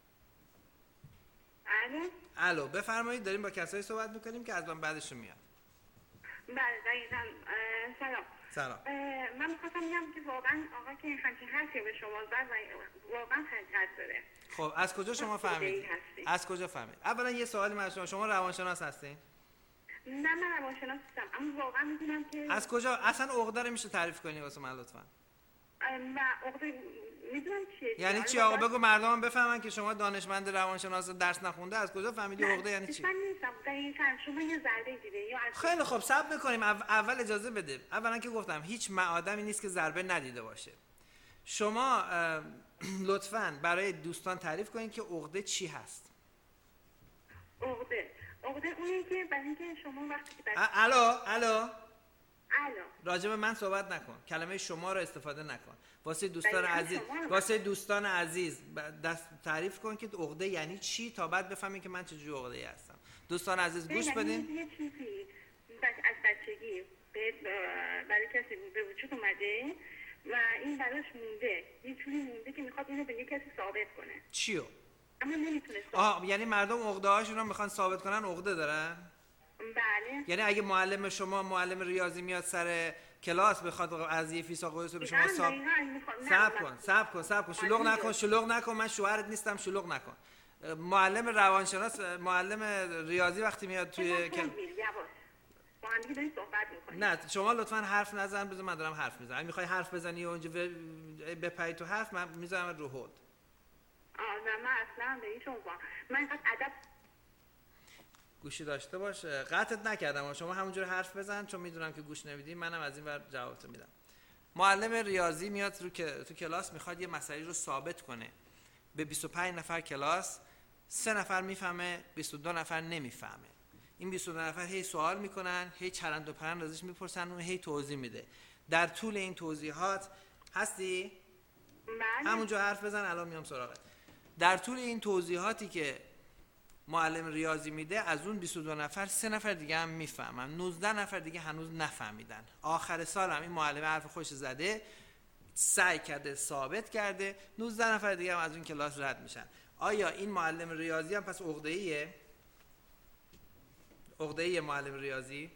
الو الو بفرمایید، داریم با کسایی صحبت میکنیم که از من بعدش میاد. بله دقیقاً. سلام. سلام. من می‌خواستم بگم که واقعا آقا که همچین حرفی به شما زد و واقعا حقیقت داره. خب از کجا شما فهمیدید؟ از کجا فهمید؟ اولا یه سوالی من شما، شما روانشناس هستین؟ نه من روانشناس نیستم، اما واقعا می‌دونم که از کجا اصلا عقده رو میشه تعریف کنی واسه من لطفاً؟ و عقده میدونم چیه. یعنی چی آقا؟ بگو مردم بفهمن که شما دانشمند روانشناس درس نخونده از کجا فهمیدی عقده یعنی چی؟ من نیستم دقیقاً. شما یه ضربه دیده یا از خیلی خب صبر می‌کنیم. اول اجازه بده. اولا که گفتم هیچ آدمی نیست که ضربه ندیده باشه. شما لطفاً برای دوستان تعریف کنید که عقده چی هست. عقده عقده اونیه که برای اینکه شما وقتی که الو الو الو راجب من صحبت نکن، کلمه شما رو استفاده نکن. واسه دوستان عزیز واسه دوستان عزیز دست تعریف کن که عقده یعنی چی تا بعد بفهمین که من چه جور عقده‌ای هستم. دوستان عزیز گوش بدین. یه چیزی از بچگی برای کسی به وجود اومده و این براش مونده، یه چیزی مونده که میخواد اینو به یه کسی ثابت کنه. چیو؟ اما نمیتونه. آه یعنی مردم عقده هاشون رو میخوان ثابت کنن عقده دارن؟ بله. یعنی اگه معلم شما معلم ریاضی میاد سر کلاس بخواد از یه فیسا قوس رو به شما صاحب صبر کن صبر کن صبر کن شلوغ نکن شلوغ نکن من شوهرت نیستم، شلوغ نکن. معلم روانشناس معلم ریاضی وقتی میاد توی کلاس با هم دیگه داریم صحبت میکنیم. نه شما لطفاً حرف نزن، بذار من دارم حرف میزنم. اگه میخوای حرف بزنی و اونجا بپری تو حرف، من میذارم رو هولد. آه نه من اصلا به هیچ عنوان من اینقدر ادب گوشی داشته باش. قطعت نکردم، شما همونجوری حرف بزن چون میدونم که گوش نمیدی، منم از این ور جوابتو میدم. معلم ریاضی میاد رو که تو کلاس میخواد یه مسئله رو ثابت کنه. به بیست و پنج نفر کلاس سه نفر میفهمه، بیست و دو نفر نمیفهمه. این بیست و دو نفر هی سوال میکنن، هی چرند و پرند ازش میپرسن و هی توضیح میده. در طول این توضیحات هستی؟ بله. همونجا حرف بزن الان میام سراغت. در طول این توضیحاتی که معلم ریاضی میده از اون بیست و دو نفر سه نفر دیگه هم میفهمن، نوزده نفر دیگه هنوز نفهمیدن. آخر سال هم این معلم حرف خوش زده، سعی کرده ثابت کرده، نوزده نفر دیگه هم از اون کلاس رد میشن. آیا این معلم ریاضی هم پس عقده‌ایه؟ عقده‌ای معلم ریاضی؟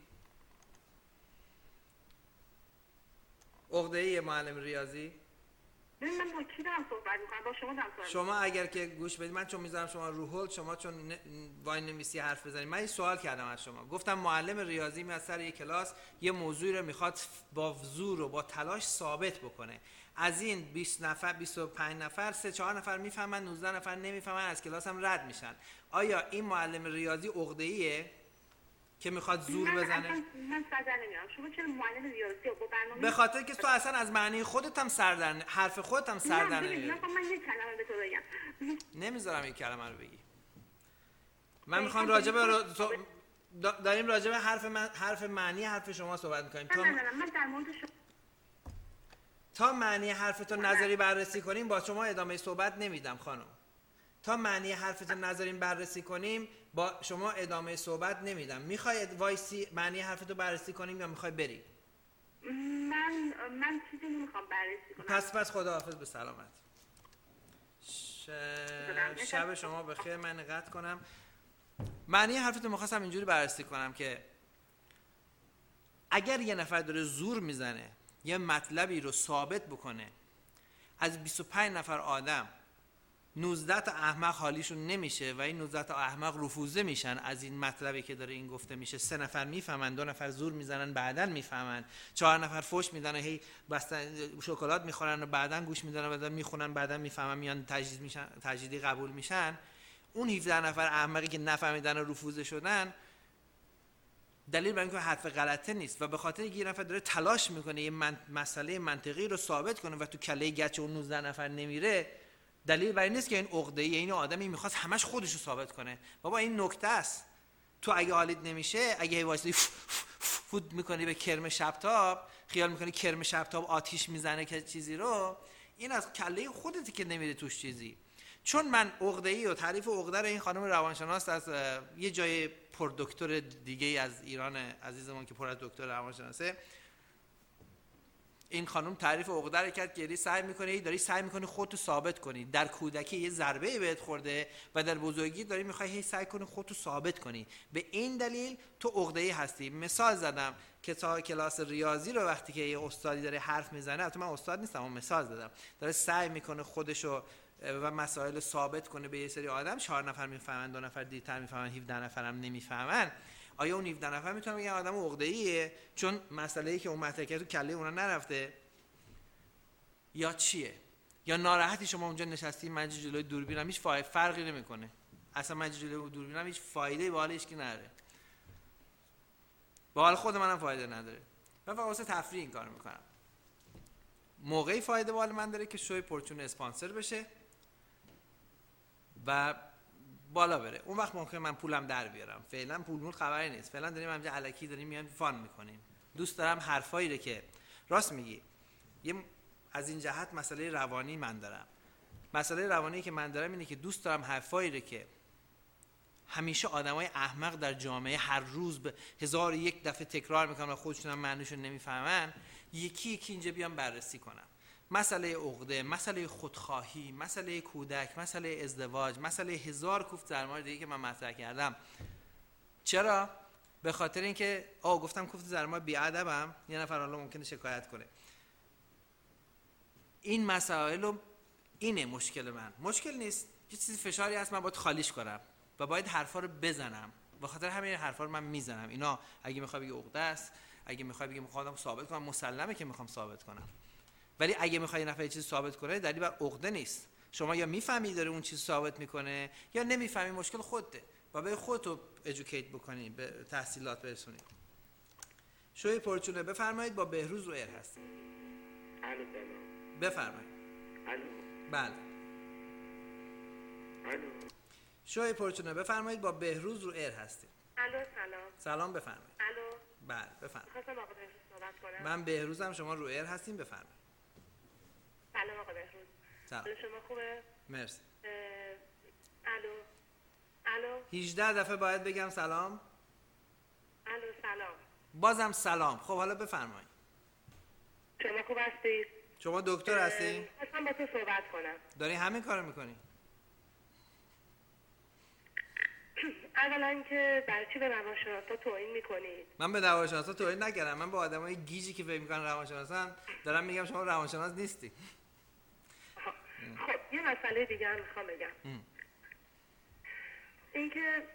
عقده‌ای معلم ریاضی؟ من با کی دارم صحبت میکنم؟ با شما دارم صحبت. شما اگر که گوش بدید، من چون میذارم شما رو هولد، شما چون ن... وای نمیسی حرف بزنید. من یه سوال کردم از شما، گفتم معلم ریاضی میاد سر یک کلاس یه موضوعی رو میخواد با زور و با تلاش ثابت بکنه. از این بیست نفر بیست و پنج نفر سه چهار نفر میفهمن، نوزده نفر نمیفهمن، از کلاس هم رد میشن. آیا این معلم ریاضی عقده‌ایه که میخواد زور من بزنه؟ من سر در نمیارم. شما چرا معلم ریاضی با برنامه؟ به خاطر که تو اصلا از معنی خودت هم سر در حرف خودت هم سر در نمیاری. نه من یه کلمه به تو بگم. نمیذارم این کلمه رو بگی. من میخوام راجع به داریم راجع به حرف من حرف معنی حرف شما صحبت میکنیم. نه نه نه من در مورد شما تا معنی حرفتو نظری بررسی کنیم با شما ادامه صحبت نمیدم خانم. تا معنی حرفتو نظریم بررسی کنیم با شما ادامه صحبت نمیدم. میخوای وایسی معنی حرفتو بررسی کنیم یا میخوای بری؟ من من چیزی نمیخوام بررسی کنم. پس پس خداحافظ، به سلامت. ش... شب شما بخیر. من قطع کنم. معنی حرفتو میخواستم اینجوری بررسی کنم که اگر یه نفر داره زور میزنه یه مطلبی رو ثابت بکنه، از بیست و پنج نفر آدم نوزده تا احمق حالیشون نمیشه و این نوزده تا احمق رفوزه میشن از این مطلبی که داره این گفته میشه. سه نفر میفهمن، دو نفر زور میزنن بعدن میفهمن، چهار نفر فوش میدن و هی بستن شکلات میخورن و بعدن گوش میدن و بعدن میخونن، بعدن میفهمن، میان تجدید میشن، تجدیدی قبول میشن. اون هفده نفر احمقی که نفهمیدن و رفوزه شدن دلیل بر اینکه حرف غلطه نیست و به خاطر اینکه یه نفر داره تلاش میکنه یه من... مسئله منطقی رو ثابت کنه و تو کله گچ اون نوزده نفر نمیره، دلیل بر این نیست که این عقده‌ای، این آدمی میخواست همش خودشو ثابت کنه. بابا این نکته است. تو اگه حالیت نمیشه، اگه وایسی فوت میکنی به کرم شبتاب، خیال میکنی کرم شبتاب آتیش میزنه که چیزی رو، این از کله خودتی که نمیره توش چیزی. چون من عقده‌ای و تعریف عقده رو این خانم روانشناس از یه جای پر دکتر دیگه از ایران عزیزمون که پر از دکتر روانشناسه، این خانم تعریف عقده رو کرد که سعی میکنی داری سعی میکنی خودتو ثابت کنی. در کودکی یه ضربه بهت خورده و در بزرگی داری میخوای هی سعی کنی خودتو ثابت کنی. به این دلیل تو عقده‌ای هستی. مثال زدم که تا کلاس ریاضی رو وقتی که یه استادی داره حرف میزنه، البته من استاد نیستم اما مثال زدم، داره سعی میکنه خودشو و مسائل ثابت کنه به یه سری آدم، چهار نفر میفهمن، دو نفر دیرتر میفهمن، هفده نفرم نمیفهمن. آیا اون هفده نفر میتونن بگن آدم عقده‌ایه چون مسئله‌ای که اون مطرح کرد تو کله اونا نرفته، یا چیه؟ یا ناراحتی شما اونجا نشستی مجید جلوی دوربینم هیچ فایده فرقی نمیکنه، اصلا مجید جلوی دوربینم هیچ فایده‌ای به حال هیچ کی نداره، به حال خود منم فایده نداره. من فقط واسه تفریح این کارو میکنم. موقعی فایده به حال من داره که شوی پرچون اسپانسر بشه و بالا بره، اون وقت ممکنه من پولم در بیارم. فعلا پول مول خبری نیست، فعلا داریم همینجا الکی داریم میایم فان میکنیم. دوست دارم حرفایی رو که راست میگی، یه از این جهت مسئله روانی من دارم. مسئله روانی که من دارم اینه که دوست دارم حرفایی رو که همیشه آدمای احمق در جامعه هر روز به هزار یک دفعه تکرار میکنن و خودشون هم معنیشو نمیفهمن، یکی یکی اینجا بیام بررسی کنم. مسئله عقده، مسئله خودخواهی، مسئله کودک، مسئله ازدواج، مسئله هزار کوفت در مورد دیگه که من مطرح کردم. چرا؟ به خاطر اینکه آ گفتم کوفت در مورد بی‌ادبم، یه نفر حالا ممکنه شکایت کنه. این مسائل اینه مشکل من. مشکل نیست، یه چیزی فشاری هست من باید خالیش کنم و باید حرفا رو بزنم. به خاطر همین حرفا رو من میزنم. اینا اگه میخوای بگی عقده است، اگه میخوای بگی میخوام ثابت کنم، مسلمه که میخوام ثابت کنم. ولی اگه میخوای یه نفر چیزی ثابت کنه، دلیل بر عقده نیست. شما یا میفهمی داره اون چیز ثابت میکنه یا نمیفهمی، مشکل خودته. و به خودتو ادوکییت بکنی، به تحصیلات برسونی. شوی پرچونه بفرمایید، با بهروز رو ایر هست. الو سلام. بفرمایید. الو. بله. الو. شوی پرچونه بفرمایید، با بهروز رو ایر هستی. الو سلام. سلام بفرمایید. الو. بله بفرمایید. خواستم آقا بهروز صحبت کنم. من بهروزم، شما رو ایر هستین، بفرمایید. سلام آقا بهروز. سلام. شما خوبه؟ مرسی. الو. الو. هجده دفعه باید بگم سلام. الو سلام. بازم سلام. خب حالا بفرمایید. شما خوب هستید؟ شما دکتر هستی؟ خواستم با تو صحبت کنم. داری همین کارو میکنی؟ اولا که برای چی به روانشناسا توهین میکنید؟ من به روانشناسا توهین نکردم. من با آدمای گیجی که فکر میکنن روانشناسن دارم میگم شما روانشناس نیستی. خب یه مسئله دیگه هم میخوام بگم. ام. این که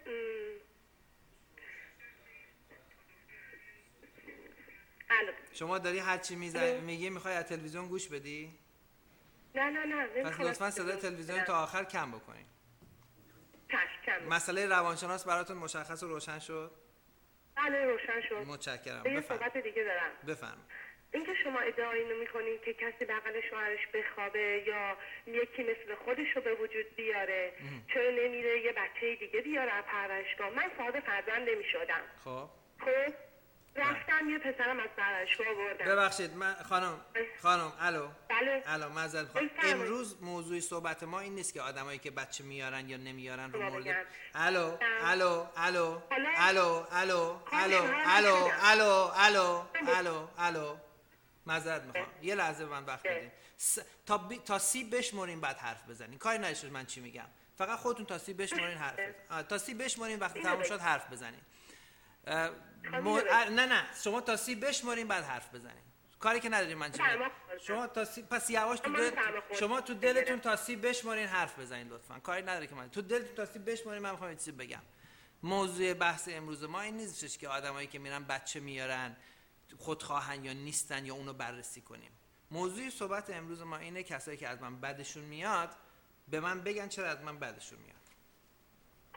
الو. شما داری هر چی میزنی میگی میخوای از تلویزیون گوش بدی؟ نه نه نه. پس لطفا صدای تلویزیون تا آخر کم بکنید. کم. مسئله روانشناس براتون مشخص و روشن شد؟ بله روشن شد. متشکرم. یه صحبت دیگه دارم. بفرمایید. اینکه شما ادعا اینو میکنید که کسی بغل شوهرش بخوابه یا یکی مثل خودش رو به وجود بیاره، چرا نمیره یه بچه دیگه بیاره از پرورشگاه؟ من صاحب فرزند نمیشدم. خب خب رفتم یه پسرم از پرورشگاه آوردم. ببخشید من خانم خانم الو. بله. الو معذرت میخوام. امروز موضوع صحبت ما این نیست که آدمایی که بچه میارن یا نمیارن رو مورد الو الو الو الو الو الو الو الو الو الو الو معذرت میخوام. یه لحظه من وقت بدین. تا بی... تا سی بشمرین بعد حرف بزنین. کاری نداشته من چی میگم. فقط خودتون تا سی بشمرین حرف بزنین. تا سی بشمرین وقتی تموم شد حرف بزنین. مو... نه نه شما تا سی بشمرین بعد حرف بزنین. کاری که نداریم من چی میگم. شما تا سی پس یواش تو دل... شما تو دلتون تا سی بشمرین حرف بزنین لطفا. کاری نداره که من تو دلتون تا سی بشمرین. من میخوام چیزی بگم. موضوع بحث امروز ما این نیستش که آدمایی که میرن بچه میارن خودخواهن یا نیستن یا اونو بررسی کنیم. موضوع صحبت امروز ما اینه کسایی که از من بدشون میاد به من بگن چرا از من بدشون میاد.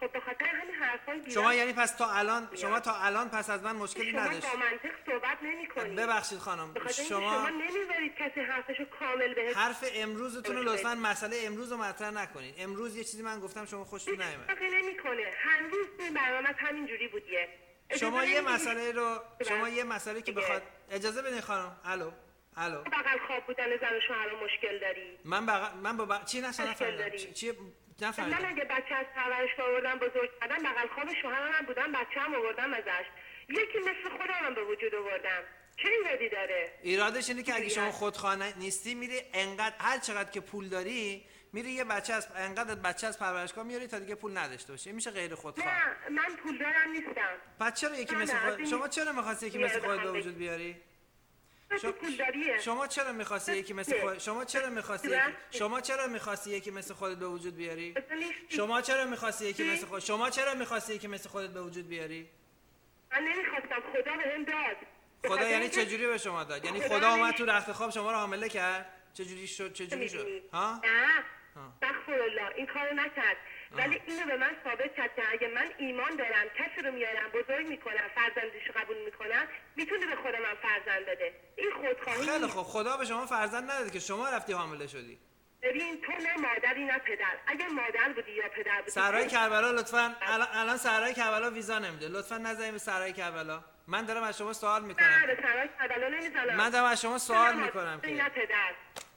خب به خاطر همین حرفای بیرون شما یعنی پس تا الان شما تا الان پس از من مشکلی نداشت. شما با منطق صحبت نمی‌کنید. ببخشید خانم، شما شما شما نمیذارید کسی حرفشو کامل بهش. حرف امروزتون رو لطفاً مسئله امروز رو مطرح نکنید. امروز یه چیزی من گفتم شما خوشتون نیومد. فرقی نمی‌کنه. هر روز این برنامه همین جوری بودیه. شما یه مسئله رو شما یه مسئله که بخواد اجازه بدین خانم. الو الو بغل خواب بودن زن و شوهر مشکل داری؟ من بغل من با بغ... چی نفهمیدم چی, چی نفهمیدم. من اگه بچه از پرورش آوردم بزرگ کردم بغل خواب شوهرم هم بودم، بچه‌ام آوردم ازش، یکی مثل خودم به وجود آوردم. چه ایرادی داره؟ ایرادش اینه که اگه شما خودخواه نیستی میری انقدر هر چقدر که پول داری میری یه بچه از انقدر بچه از پرورشگاه میاری تا دیگه پول نداشته باشه. میشه غیر خودخواه. نه من پول دارم نیستم. پس چرا یکی مثل خود شما چرا می‌خواستی یکی مثل خودت به وجود بیاری؟ شما پولداریه. شما چرا می‌خواستی یکی مثل خود شما چرا می‌خواستی شما چرا می‌خواستی یکی مثل خودت به وجود بیاری؟ شما چرا می‌خواستی یکی مثل خود شما چرا می‌خواستی یکی مثل خودت به وجود بیاری؟ من نمی‌خواستم، خدا بهم داد. خدا یعنی چه جوری به شما داد؟ یعنی خدا اومد تو رخت خواب شما رو حامله کرد؟ چه جوری شد؟ چه جوری شد؟ ها؟ نه. استغفرالله این کارو نکرد. ولی اینو به من ثابت کرد که اگه من ایمان دارم، کسی رو میارم بزرگ میکنم، فرزندش قبول میکنم، میتونه به خودم من فرزند بده. این خودخواهی. خیلی خوب، خدا به شما فرزند نداده که شما رفتی حامله شدی. ببین تو نه مادری نه پدر. اگر مادر بودی یا پدر بودی. صحرای کربلا لطفاً الان الان صحرای کربلا ویزا نمیده. لطفاً نزنید به صحرای کربلا. من دارم از شما سوال میکنم. نه به صحرای کربلا نمیزنم. من دارم از شما سوال میکنم که نه پدر.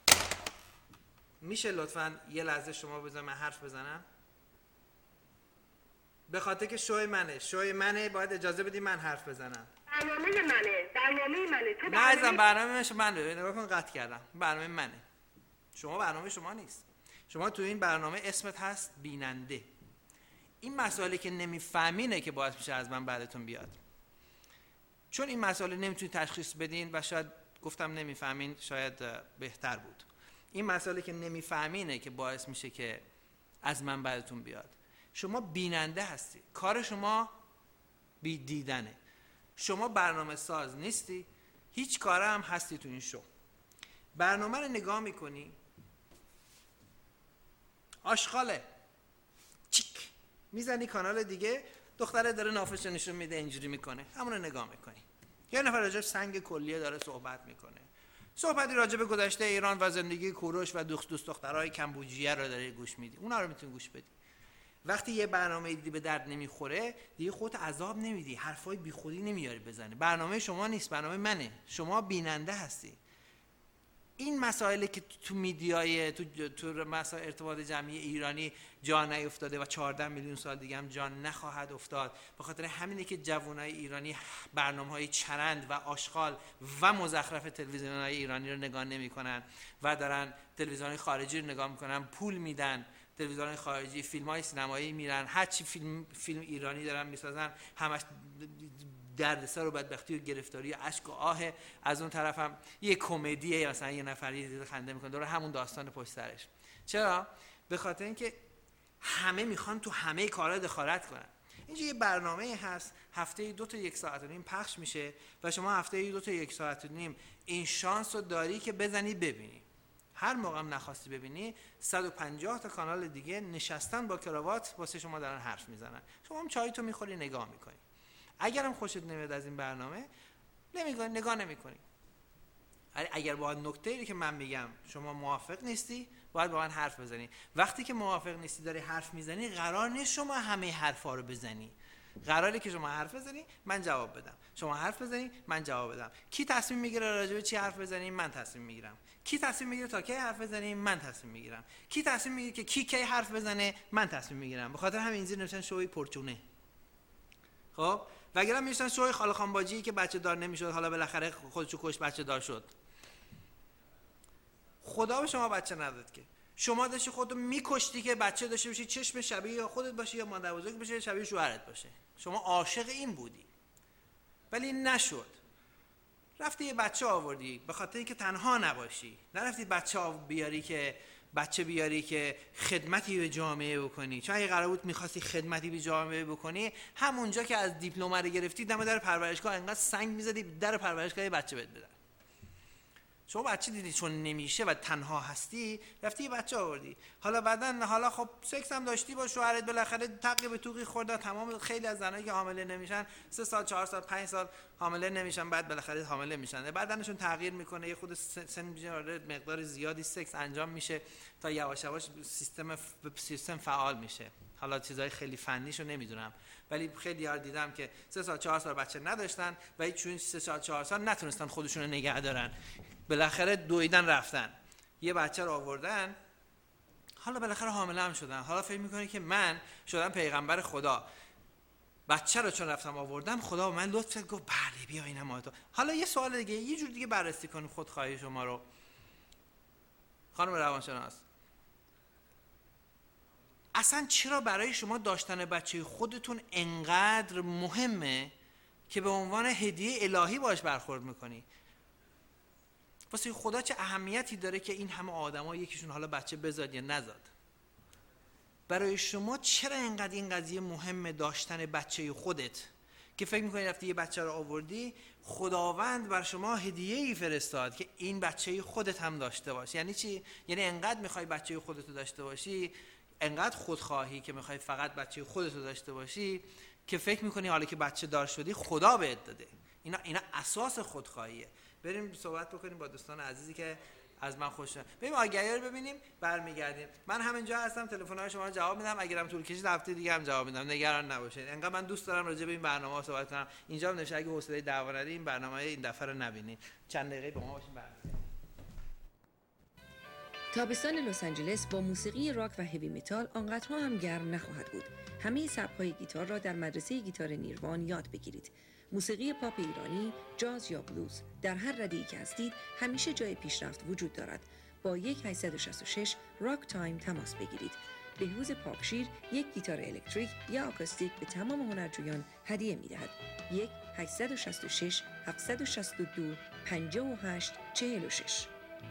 میشه لطفاً یه لحظه شما بذار من حرف بزنم؟ به خاطر که شوی منه شوی منه باید اجازه بدی من حرف بزنم. برنامه منه برنامه منه تو نه ازم برنامه منه. نگاه کن قطع کردم. برنامه منه. شما برنامه شما نیست. شما تو این برنامه اسمت هست بیننده. این مسائلی که نمیفهمینه که باعث میشه از من بعدتون بیاد. چون این مسائل نمیتونید تشخیص بدین و شاید گفتم نمیفهمین شاید بهتر بود. این مسائلی که نمیفهمینه که باعث میشه که از من بعدتون بیاد. شما بیننده هستی. کار شما بی دیدنه. شما برنامه ساز نیستی. هیچ کاره هم هستی تو این شو. برنامه رو نگاه میکنی آشغاله چیک میزنی کانال دیگه دختره داره نافش نشون میده اینجوری میکنه همون رو نگاه میکنی. یه نفر راجع سنگ کلیه داره صحبت میکنه. صحبتی راجع به گذشته ایران و زندگی کوروش و دوست دوست دخترای کمبوجیه رو داره گوش میدی. اونا رو میتونی گوش بدی. وقتی یه برنامه دیگه به درد نمیخوره دیگه خودت عذاب نمیدی، حرفای بیخودی نمیاری بزنی. برنامه شما نیست، برنامه منه. شما بیننده هستی. این مسائلی که تو میدیای تو تو مسائل ارتباط جمعی ایرانی جا نیفتاده و چهارده میلیون سال دیگه هم جا نخواهد افتاد، به خاطر همینه که جوانای ایرانی برنامه‌های چرند و آشغال و مزخرف تلویزیون‌های ایرانی رو نگاه نمی‌کنن و دارن تلویزیون‌های خارجی رو نگاه می‌کنن، پول میدن، تلویزیون خارجی فیلم‌های سینمایی میرن، هر چی فیلم فیلم ایرانی دارن میسازن همش دردسر و بدبختی و گرفتاری و اشک و آه. از اون طرف هم یه کمدیه، مثلا یه نفری دیده خنده میکنه داره همون داستان پشت سرش. چرا؟ به خاطر اینکه همه میخوان تو همه کارا دخالت کنن. اینجا یه برنامه هست هفته دو تا یک ساعت و نیم پخش میشه و شما هفته دو تا یک ساعت و نیم این شانس رو داری که بزنی ببینی. هر موقع هم نخواستی ببینی صد و پنجاه تا کانال دیگه نشستن با کراوات واسه شما دارن حرف میزنن. شما هم چای تو میخوری نگاه میکنی. اگرم خوشت نمیاد از این برنامه نمیگی نگاه نمیکنی. اگر با نکته‌ای که من میگم شما موافق نیستی باید با من حرف بزنی. وقتی که موافق نیستی داری حرف میزنی قرار نیست شما همه حرفا رو بزنی. قراره که شما حرف بزنی من جواب بدم. شما حرف بزنی من جواب بدم. کی تصمیم میگیره راجع به چی حرف بزنیم؟ من تصمیم میگیرم. کی تصمیم میگیره تا کی حرف بزنیم؟ من تصمیم میگیرم. کی تصمیم میگیره که کی کی حرف بزنه؟ من تصمیم میگیرم. به خاطر همین زیر نوشتن شوی پرچونه. خب وگرنه میشن شوی خاله خانباجی که بچه دار نمیشد حالا بالاخره خودشو کش بچه دار شد. خدا به شما بچه نداد که. شما داشتی خودتو میکشتی که بچه داشته باشی چشم شبیه خودت باشه یا مادر بزرگ باشه شبیه شوهرت باشه. شما عاشق این بودی ولی نشد. رفتی یه بچه آوردی به خاطر اینکه تنها نباشی. نرفتی بچه بیاری که بچه بیاری که خدمتی به جامعه بکنی. چون اگه قرار بود می‌خواستی خدمتی به جامعه بکنی همونجا که از دیپلم رو گرفتی دم در پرورشگاه انقدر سنگ می‌زدی در پرورشگاه بچه بهت بدن. شما بچه دیدی چون نمیشه و تنها هستی رفتی یه بچه آوردی، حالا بعدن حالا خب سکس هم داشتی با شوهرت، بالاخره تقی به توقی خورده. تمام خیلی از زنایی که حامله نمیشن سه سال چهار سال پنج سال حامله نمیشن، بعد بالاخره حامله میشن، بدنشون تغییر میکنه، یه خود سن میشه، مقدار زیادی سکس انجام میشه تا یواش یواش سیستم سیستم فعال میشه. حالا چیزای خیلی فنیشو نمیدونم، ولی خیلی یار دیدم که سه سال چهار سال بچه نداشتن و هیچ چون سه سال چهار سال نتونستن خودشون رو نگه دارن، بالاخره دویدن رفتن یه بچه رو آوردن، حالا بالاخره حامله هم شدن. حالا فکر میکنه که من شدم پیغمبر خدا، بچه رو چون رفتم آوردم خدا به من لطف کرد گفت بله بیا اینم مال تو. حالا یه سوال دیگه، یه جور دیگه بررسی کنید خودخواهی شما رو. خانم روانشناس، اصلا چرا برای شما داشتن بچه خودتون انقدر مهمه که به عنوان هدیه الهی باش برخورد میکنی؟ واسه خدا چه اهمیتی داره که این همه آدما یکیشون حالا بچه بزاد یا نزاد؟ برای شما چرا انقدر این قضیه مهمه داشتن بچه خودت که فکر میکنی رفتی یه بچه رو آوردی، خداوند بر شما هدیه‌ای فرستاد که این بچه خودت هم داشته باشی. یعنی چی؟ یعنی انقدر میخوای بچه خودت رو داشته باشی، انقدر خودخواهی که میخوای فقط بچه خودت رو داشته باشی که فکر میکنی حالا که بچه دار شدی خدا بهت داده. اینا اینا اساس خودخواهیه. بریم صحبت بکنیم با دوستان عزیزی که از من خوشن. بریم آگهی رو ببینیم برمیگردیم. من همینجا هستم، تلفن‌های شما رو جواب میدم، اگرم طول کشید هفته دیگه هم جواب میدم، نگران نباشید. انقدر من دوست دارم راجع به این برنامه صحبت کنم. اینجا هم نشه اگه حوصله دعوا نداری این برنامه این دفعه رو نبینید. چند دقیقه با ما باشین برمیگردیم. تابستان لس آنجلس با موسیقی راک و هیوی متال آنقدرها هم گرم نخواهد بود. همه سبک‌های گیتار را در مدرسه گیتار نیروان یاد بگیرید. موسیقی پاپ ایرانی، جاز یا بلوز، در هر رده‌ای که هستید همیشه جای پیشرفت وجود دارد. با یک هشت شش شش راک تایم تماس بگیرید. بهروز پاکشیر یک گیتار الکتریک یا آکوستیک به تمام هنرجویان هدیه می‌دهد. یک هشت شش شش هفت شش دو پنج هشت چهار شش.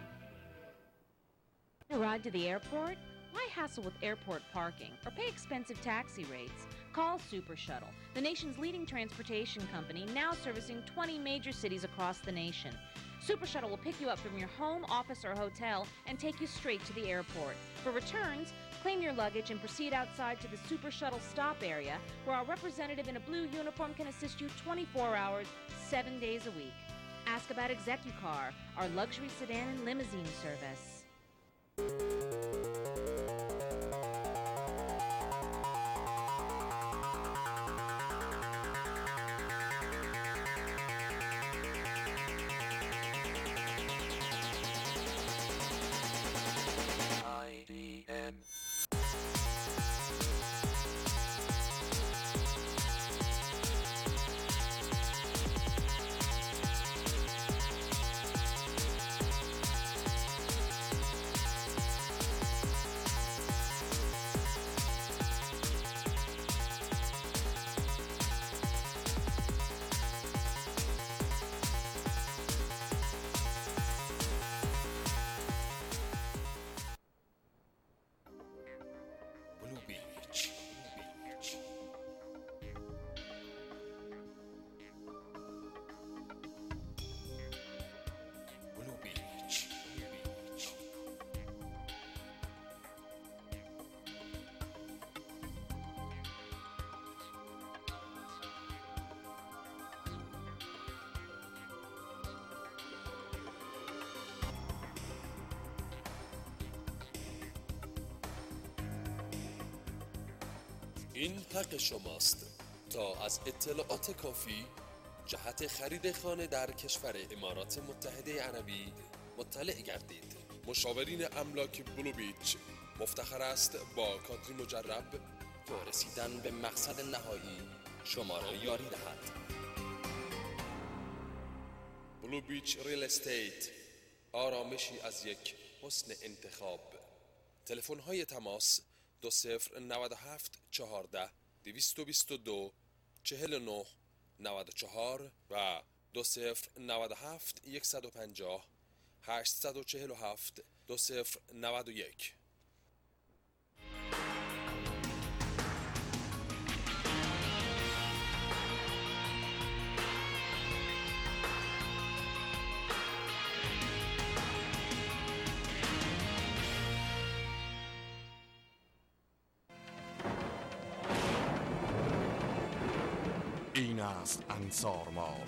A ride to the airport? Why hassle with airport parking or pay expensive taxi rates? Call Super Shuttle, the nation's leading transportation company, now servicing twenty major cities across the nation. Super Shuttle will pick you up from your home, office, or hotel and take you straight to the airport. For returns, claim your luggage and proceed outside to the Super Shuttle stop area, where our representative in a blue uniform can assist you twenty-four hours, seven days a week. Ask about ExecuCar, our luxury sedan and limousine service. این حق شماست تا از اطلاعات کافی جهت خرید خانه در کشور امارات متحده عربی مطلع گردید. مشاورین املاک بلو بیچ مفتخر است با کادری مجرب تا رسیدن به مقصد نهایی شما را یاری دهد. بلو بیچ ریل استیت، آرامشی از یک حسن انتخاب. تلفن های تماس دو صفر نود و هفت چهارده دویست و بیست و دو چهل و نه نود و چهار و دو صفر نود و هفت صد و پنجاه هشتصد و چهل و هفت دو صفر نود و یک. است انصار مال.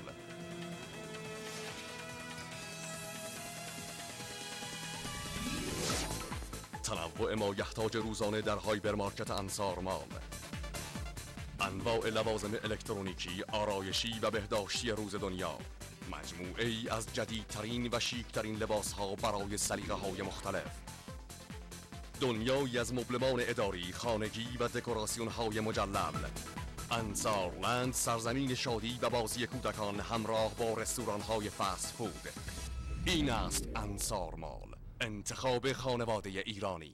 تنوع ما یحتاج روزانه در هایپرمارکت انصار مال. انواع لوازم الکترونیکی، آرایشی و بهداشتی روز دنیا. مجموعه ای از جدیدترین و شیکترین لباس ها برای سلیقه های مختلف. دنیایی از مبلمان اداری، خانگی و دکوراسیون های مجلل. انصارلند، سرزمین شادی و بازی کودکان همراه با رستوران های فست فود. این است انصار مال، انتخاب خانواده ایرانی.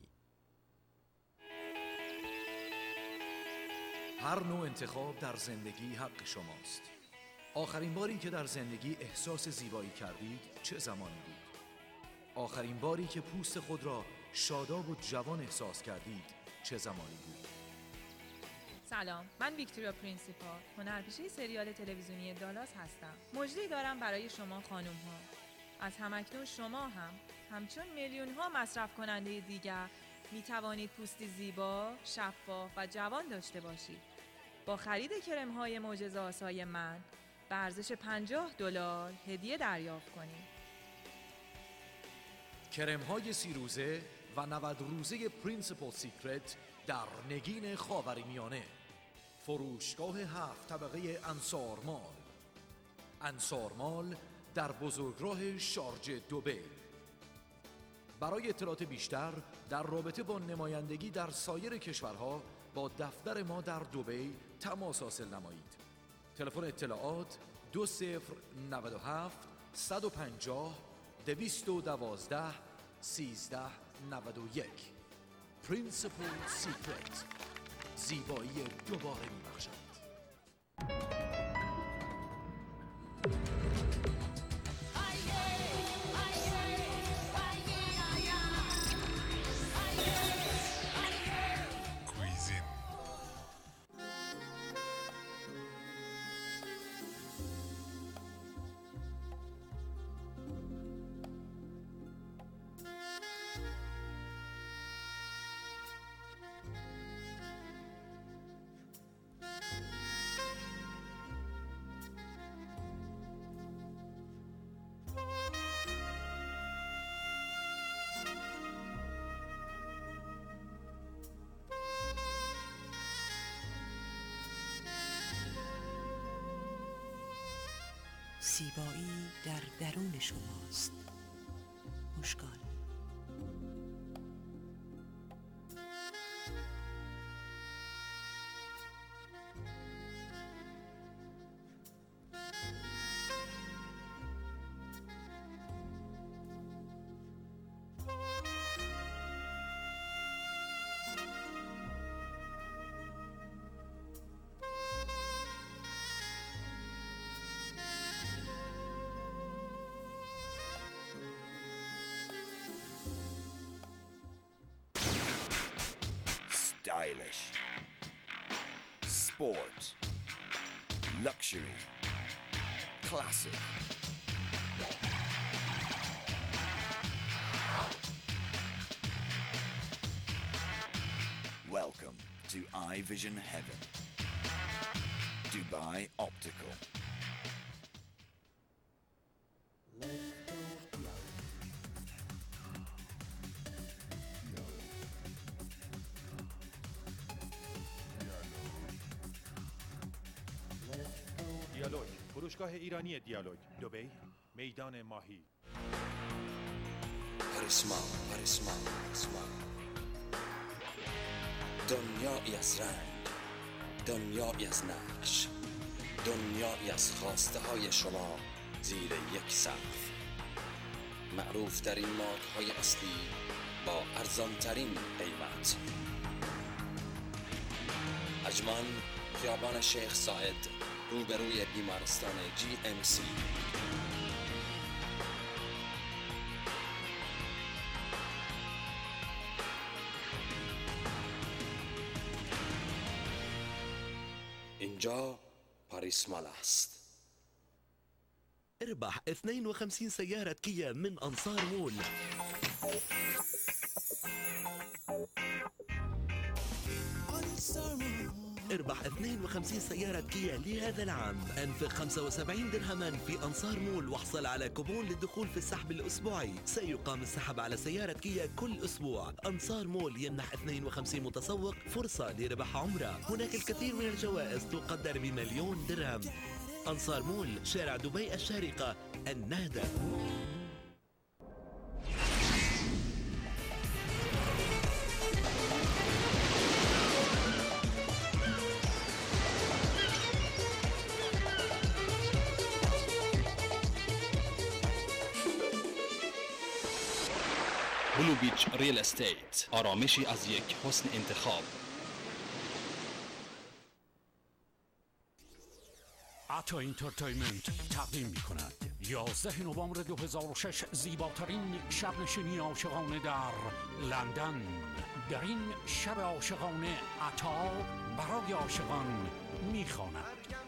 هر نوع انتخاب در زندگی حق شماست. آخرین باری که در زندگی احساس زیبایی کردید چه زمانی بود؟ آخرین باری که پوست خود را شاداب و جوان احساس کردید چه زمانی بود؟ سلام، من ویکتوریا پرینسیپال، هنرپیشه سریال تلویزیونی دالاس هستم. مژده‌ای دارم برای شما خانم ها. از همکنون شما هم همچون میلیون ها مصرف کننده دیگر می توانید پوستی زیبا، شفاف و جوان داشته باشید. با خرید کرم های معجزه آسای من به ارزش پنجاه دلار هدیه دریافت کنید. کرم های سی روزه و نود روزه پرینسیپل سیکرت در نگین خاورمیانه. فروشگاه هفت طبقه انصار مال. انصار مال در بزرگراه شارجه دبی. برای اطلاعات بیشتر در رابطه با نمایندگی در سایر کشورها با دفتر ما در دبی تماس حاصل نمایید. تلفن اطلاعات دو صفر نود و هفت صد و پنجاه دویست و دوازده سیزده نود و یک. پرینسیپل سیکرت، زیبایی دوباره می‌بخشد. زیبایی در درون شماست. مشکال. Stylish, sport, luxury, classic. Welcome to iVision Heaven. Dubai Optical. دیالوگ، فروشگاه ایرانی دیالوگ، دبی، میدان ماهی. پریسما، پریسما، پریسما. دنیایی از رنگ، دنیایی از نقش، دنیایی از خواسته های شما زیر یک سقف. معروف در این مارک های اصلی با ارزان ترین قیمت. اجمان، خیابان شیخ ساعد، روبروی بیمارستان جی ام سی. اینجا پاریسمال است. اربح اثنين وخمسين سيارة كيا من أنصار مول. اربح اثنين وخمسين سيارة كيا لهذا العام. انفق خمسة وسبعين درهما في أنصار مول واحصل على كوبون للدخول في السحب الأسبوعي. سيقام السحب على سيارة كيا كل أسبوع. أنصار مول يمنح اثنين وخمسين متسوق فرصة لربح عمرة. هناك الكثير من الجوائز تقدر بمليون درهم. أنصار مول، شارع دبي الشارقة، النهدة. بلو بیچ ریل استیت، آرامشی از یک حسن انتخاب. عطا اینترتینمنت تقدیم می کند یازده نوامبر دو هزار و شش زیباترین شب نشینی عاشقانه در لندن. در این شب عاشقانه عطا برای عاشقان می خواند.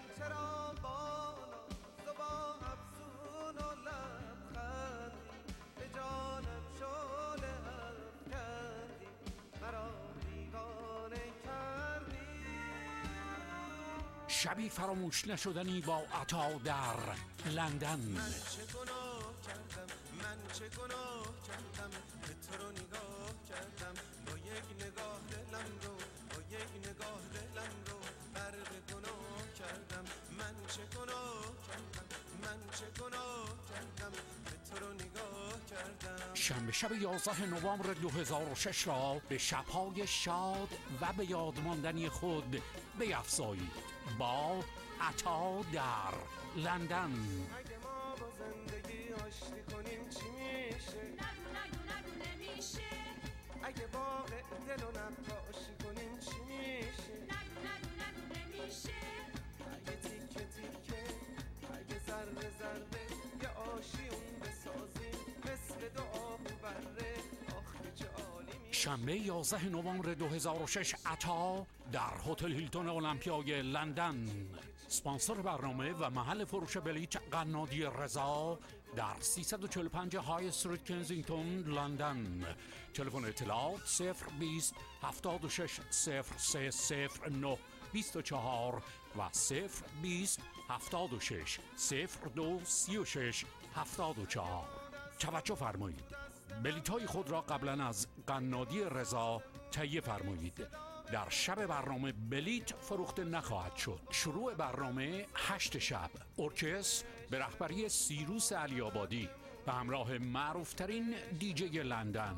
شبی فراموش نشدنی با عطا در لندن. من چه گناه کردم، من چه گناه کردم، به تو رو نگاه کردم، با یک نگاه دلم رو، با یک نگاه دلم رو غرق گناه کردم. من چه گناه کردم، من چه گناه کردم، به تو رو نگاه کردم. شنبه شب یازده نوامبر دو هزار و شش را به شب‌های شاد و به یاد ماندنی خود بیفزایید با عطا در لندن. اگه ما با زندگی آشتی کنیم چی میشه؟ نگو نگو نگو نمیشه. اگه واقع دل و نقاشی کنیم چی میشه؟ نگو نگو نگو نمیشه. اگه تیکه تیکه، اگه ذره ذره یه آشیون بسازیم مثل دعا و بره، آخه چه عالی میشه. شنبه یازده نوامبر دو هزار و شش عطا در هتل هیلتون المپیای لندن. سپانسر برنامه و محل فروش بلیط قنادی رضا در سیصد و چهل و پنج های استریت کنزینگتون لندن. تلفن اطلاعات صفر بیست هفتاد و شش صفر سه صفر نه بیست و چهار و صفر بیست هفتاد و شش صفر دو سی و شش هفتاد و چهار. توجه فرمایید، بلیط های خود را قبلا از قنادی رضا تهیه فرمایید. در شب برنامه بلیط فروخته نخواهد شد. شروع برنامه هشت شب. ارکستر به رهبری سیروس علی‌آبادی به همراه معروفترین دیجی لندن.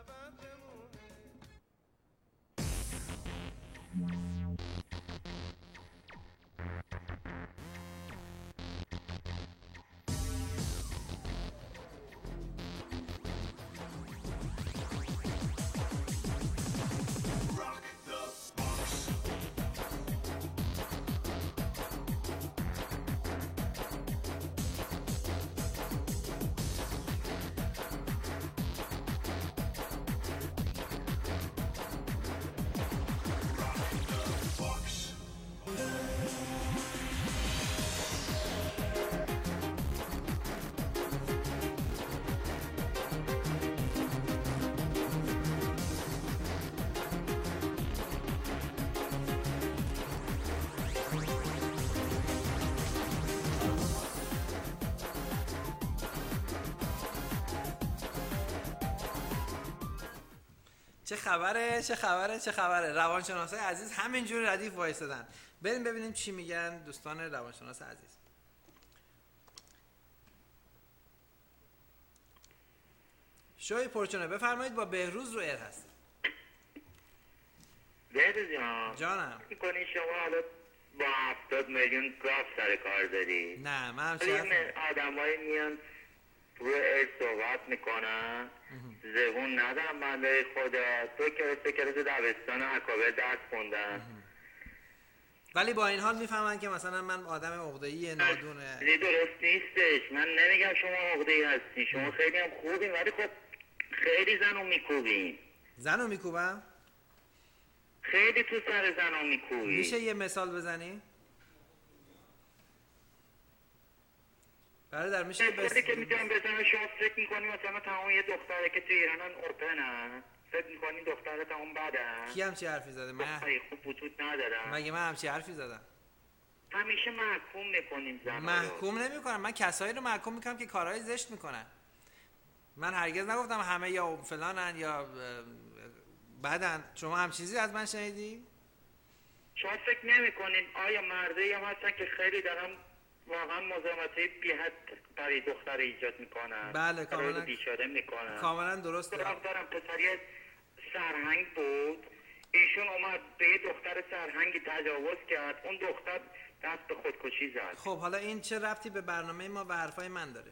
چه خبره چه خبره چه خبره روانشناسای عزیز همینجوری ردیف وایسادن. بریم ببینیم چی میگن دوستان روانشناس عزیز. شوی پرچونه بفرمایید، با بهروز رو ایر هست. بهروز جان جانم میکنی شما حالا با هفتاد میلیون گاف سر کار داری؟ نه من همچه آدم های میان رو ایر صحبت میکنن، زبون ندارم بنده خدا، تو کلاس کلاس دبستان اکابر درس خوندن، ولی با این حال میفهمن که مثلا من آدم عقده‌ای نادونه. درست نیستش. من نمیگم شما عقده‌ای هستی، شما خیلی هم خوبین، ولی خب خیلی زنو میکوبین. زنو میکوبم؟ خیلی تو سر زنو میکوبین. میشه یه مثال بزنی؟ برادر میشه بس که میتونم بزنم. شما فکر میکنی مثلا تمام یه دختره که تو ایرانن اوپنن، فکر میکنین دخترت هم بدن؟ کی همچی حرفی زده؟ من خوب وجود ندارم. مگه من همچی حرفی زدم؟ همیشه محکوم میکنیم زنها رو. محکوم نمیکنم، من کسایی رو محکوم میکنم که کارهای زشت میکنن. من هرگز نگفتم همه یا فلانن یا بدن. شما هم چیزی از من شنیدی؟ شما فکر نمیکنین آیا مردایی هم هستن که خیلی دارن واقعا مزاحمتای بی حد برای دختر ایجاد میکنن؟ بله کاملا بیچاره میکنن. کاملا درسته. دارم پسری سرهنگ بود، ایشون اومد به یه دختر سرهنگی تجاوز کرد، اون دختر دست به خودکشی زد. خب حالا این چه ربطی به برنامه ما و حرفای من داره؟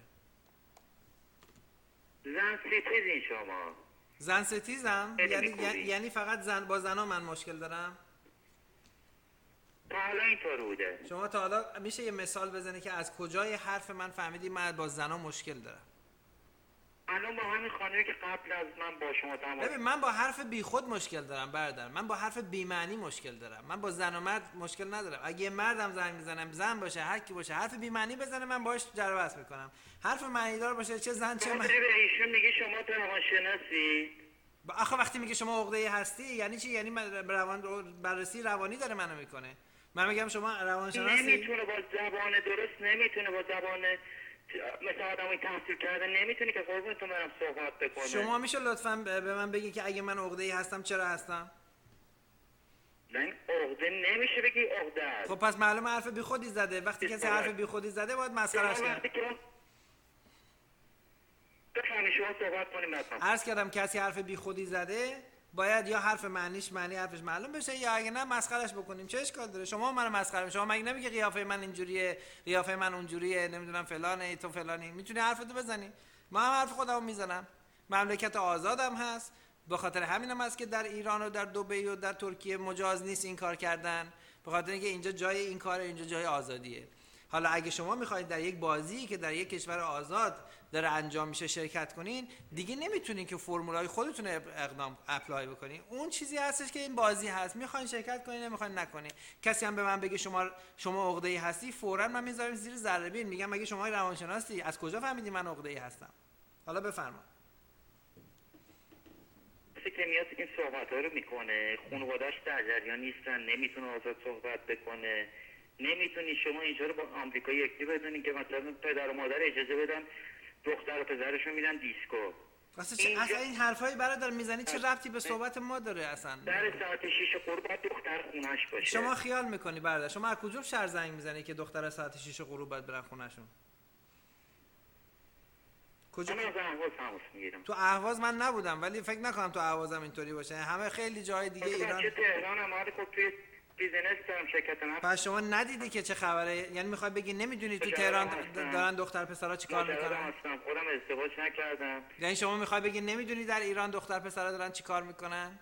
زن ستیزین شما. زن ستیزم؟ یعنی یعنی فقط زن با زنا من مشکل دارم؟ تا حالا اینطور بوده. شما تا حالا میشه یه مثال بزنی که از کجای حرف من فهمیدی من با زنا مشکل دارم؟ الان با همین خانمی که قبل از من با شما تماس. ببین من با حرف بیخود مشکل دارم برادر، من با حرف بی‌معنی مشکل دارم. من با زن و مرد مشکل ندارم. اگه یه مردم زنگ میزنم، زن باشه هر کی باشه، حرف بی‌معنی بزنه من باهاش جر و بحث میکنم. حرف معنی دار باشه چه زن چه مرد. ایشون میگه شما روانشناسی. آخه وقتی میگه شما عقده‌ای هستی یعنی چی؟ یعنی روان بررسی روانی داره منو میکنه. من میگم شما روانشناسی. نمیتونه با زبان درست، نمیتونه با زبان مثل آدمی تحصیل کرده نمیتونی که قربونتون برم صحبت بکنه. شما میشه لطفاً به من بگی که اگه من عقده‌ای هستم چرا هستم؟ نه عقده نمیشه بگی عقده است. خب پس معلومه حرف بی خودی زده. وقتی کسی حرف بی خودی زده باید مسخرهش کرد. بفهمی شما صحبت کنیم مثلا. عرض کردم کسی حرف بی خودی زده باید یا حرف معنیش معنی حرفش معلوم بشه یا اگه نه مسخرهش بکنیم. چه اشکال داره؟ شما منو مسخره می‌کنید. شما مگه نمیگه قیافه من اینجوریه، قیافه من اونجوریه، نمیدونم فلانه، تو فلانی. میتونی حرفتو بزنی. ما هم حرف خودمو میزنم. مملکت آزادم هست. به خاطر همینم هست که در ایران و در دبی و در ترکیه مجاز نیست این کار کردن. به خاطر اینکه اینجا جای این کاره، اینجا جای آزادیه. حالا اگه شما میخواید در یک بازی که در یک کشور آزاد داره انجام میشه شرکت کنین، دیگه نمیتونین که فرمولای خودتون اقدام اپلای بکنین. اون چیزی هستش که این بازی هست، میخواین شرکت کنین نمیخواین نکنین. کسی هم به من بگه شما شما عقده‌ای هستی، فوراً من میذارم زیر ذره بین، میگم مگه شما روانشناسی؟ از کجا فهمیدی من عقده‌ای هستم؟ حالا بفرما. که میاد این صحبت ها رو میکنه، خانواده‌اش در جریان نیستن، نمیتونه آزاد صحبت بکنه. نمیتونی شما اینجا رو با آمریکا یکی بدونین که مثلا پدر و مادر اجازه بدن دختر و پسرشون میرن دیسکو. اصلا چه اصلا این حرفای برادر میزنی چه ربطی به صحبت ما داره اصلا؟ در ساعت شش غروب باید دختر خونش باشه. شما خیال میکنی برادر، شما از کجا شهر زنگ میزنی که دختر ساعت شش غروب باید برن خونهشون؟ کجا؟ من از اهواز تماس میگیرم. تو اهواز من نبودم ولی فکر نکنم تو اهوازم اینطوری باشه. همه خیلی جای دیگه ایران. بچه تهران هم آره خب توی بیزینس دارم شرکت هم. پس شما ندیدی که چه خبره؟ یعنی میخوای بگی نمیدونی تو تهران دارن دختر پسرا چیکار میکنن؟ هستم خودم ازدواج نکردم. یعنی شما میخوای بگی نمیدونی در ایران دختر پسرا دارن چیکار میکنن؟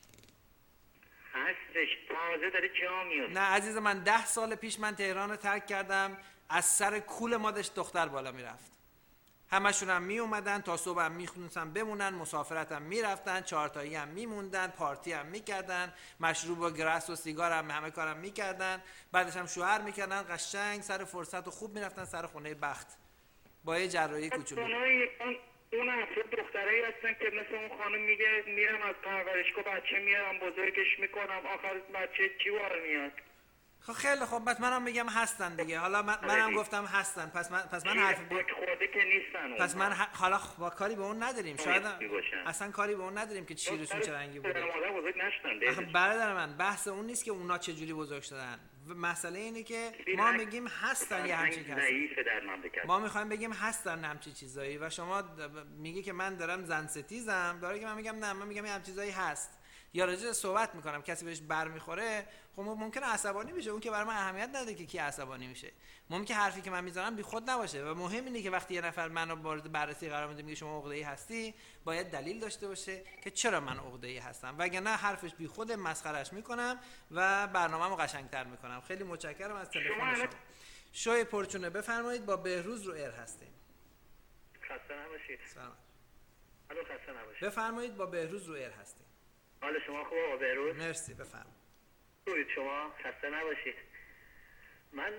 هستش تازه داره جا میاد. نه عزیز من، ده سال پیش من تهران رو ترک کردم، از سر کول ما داشت دختر بالا میرفت. همشون هم می اومدن تا صبح هم میخونستن بمونن، مسافرت هم میرفتن، چهارتایی هم میموندن، پارتی هم میکردن، مشروب و گرس و سیگار هم همه کارم میکردن، بعدش هم شوهر میکردن، قشنگ سر فرصت و خوب میرفتن سر خونه بخت با یه جراحی کوچولو. اون افراد دخترایی هستن که مثل اون خانم میگه میرم از پرورشگاه بچه میارم بزرگش میکنم، آخر بچه چی بار میاد. خب خیلی خوب، پس منم میگم هستن دیگه. حالا من منم گفتم هستن، پس من پس من حرف خورده که نیستن. پس من حالا با کاری به اون نداریم، شاید اصلا کاری به اون نداریم که چیرشون چه رنگی بوده. مادر بزرگ نشدن. برادر من بحث اون نیست که اونا چه جوری بزرگ شدن. مسئله اینه که ما میگیم هستن یه همچین کسی. ما میخوایم بگیم هستن همچین چیزایی و شما میگی که من دارم زن ستیزم، داره که من میگم نه، من میگم همچین چیزایی هست. یا راجع صحبت میکنم کسی بهش برمیخوره، خب ممکنه عصبانی بشه. اون که برای من اهمیت نداره که کی عصبانی میشه. ممکنه حرفی که من میزنم بی خود نباشه و مهم اینه که وقتی یه نفر منو مورد بررسی قرار میده میگه شما عقده‌ای هستی، باید دلیل داشته باشه که چرا من عقده‌ای هستم، وگرنه حرفش بی خود مسخرهش میکنم و برنامه‌مو قشنگتر میکنم. خیلی متشکرم از تلفن شما. شوی پرچونه بفرمایید، با بهروز رو ایر هستیم. خسته نباشید. سلام. الو خسته نباشید. بفرمایید، با بهروز رو ایر هستیم. حال شما خوبه بهروز؟ مرسی، بفرمایید. خوبید شما؟ خسته نباشید. من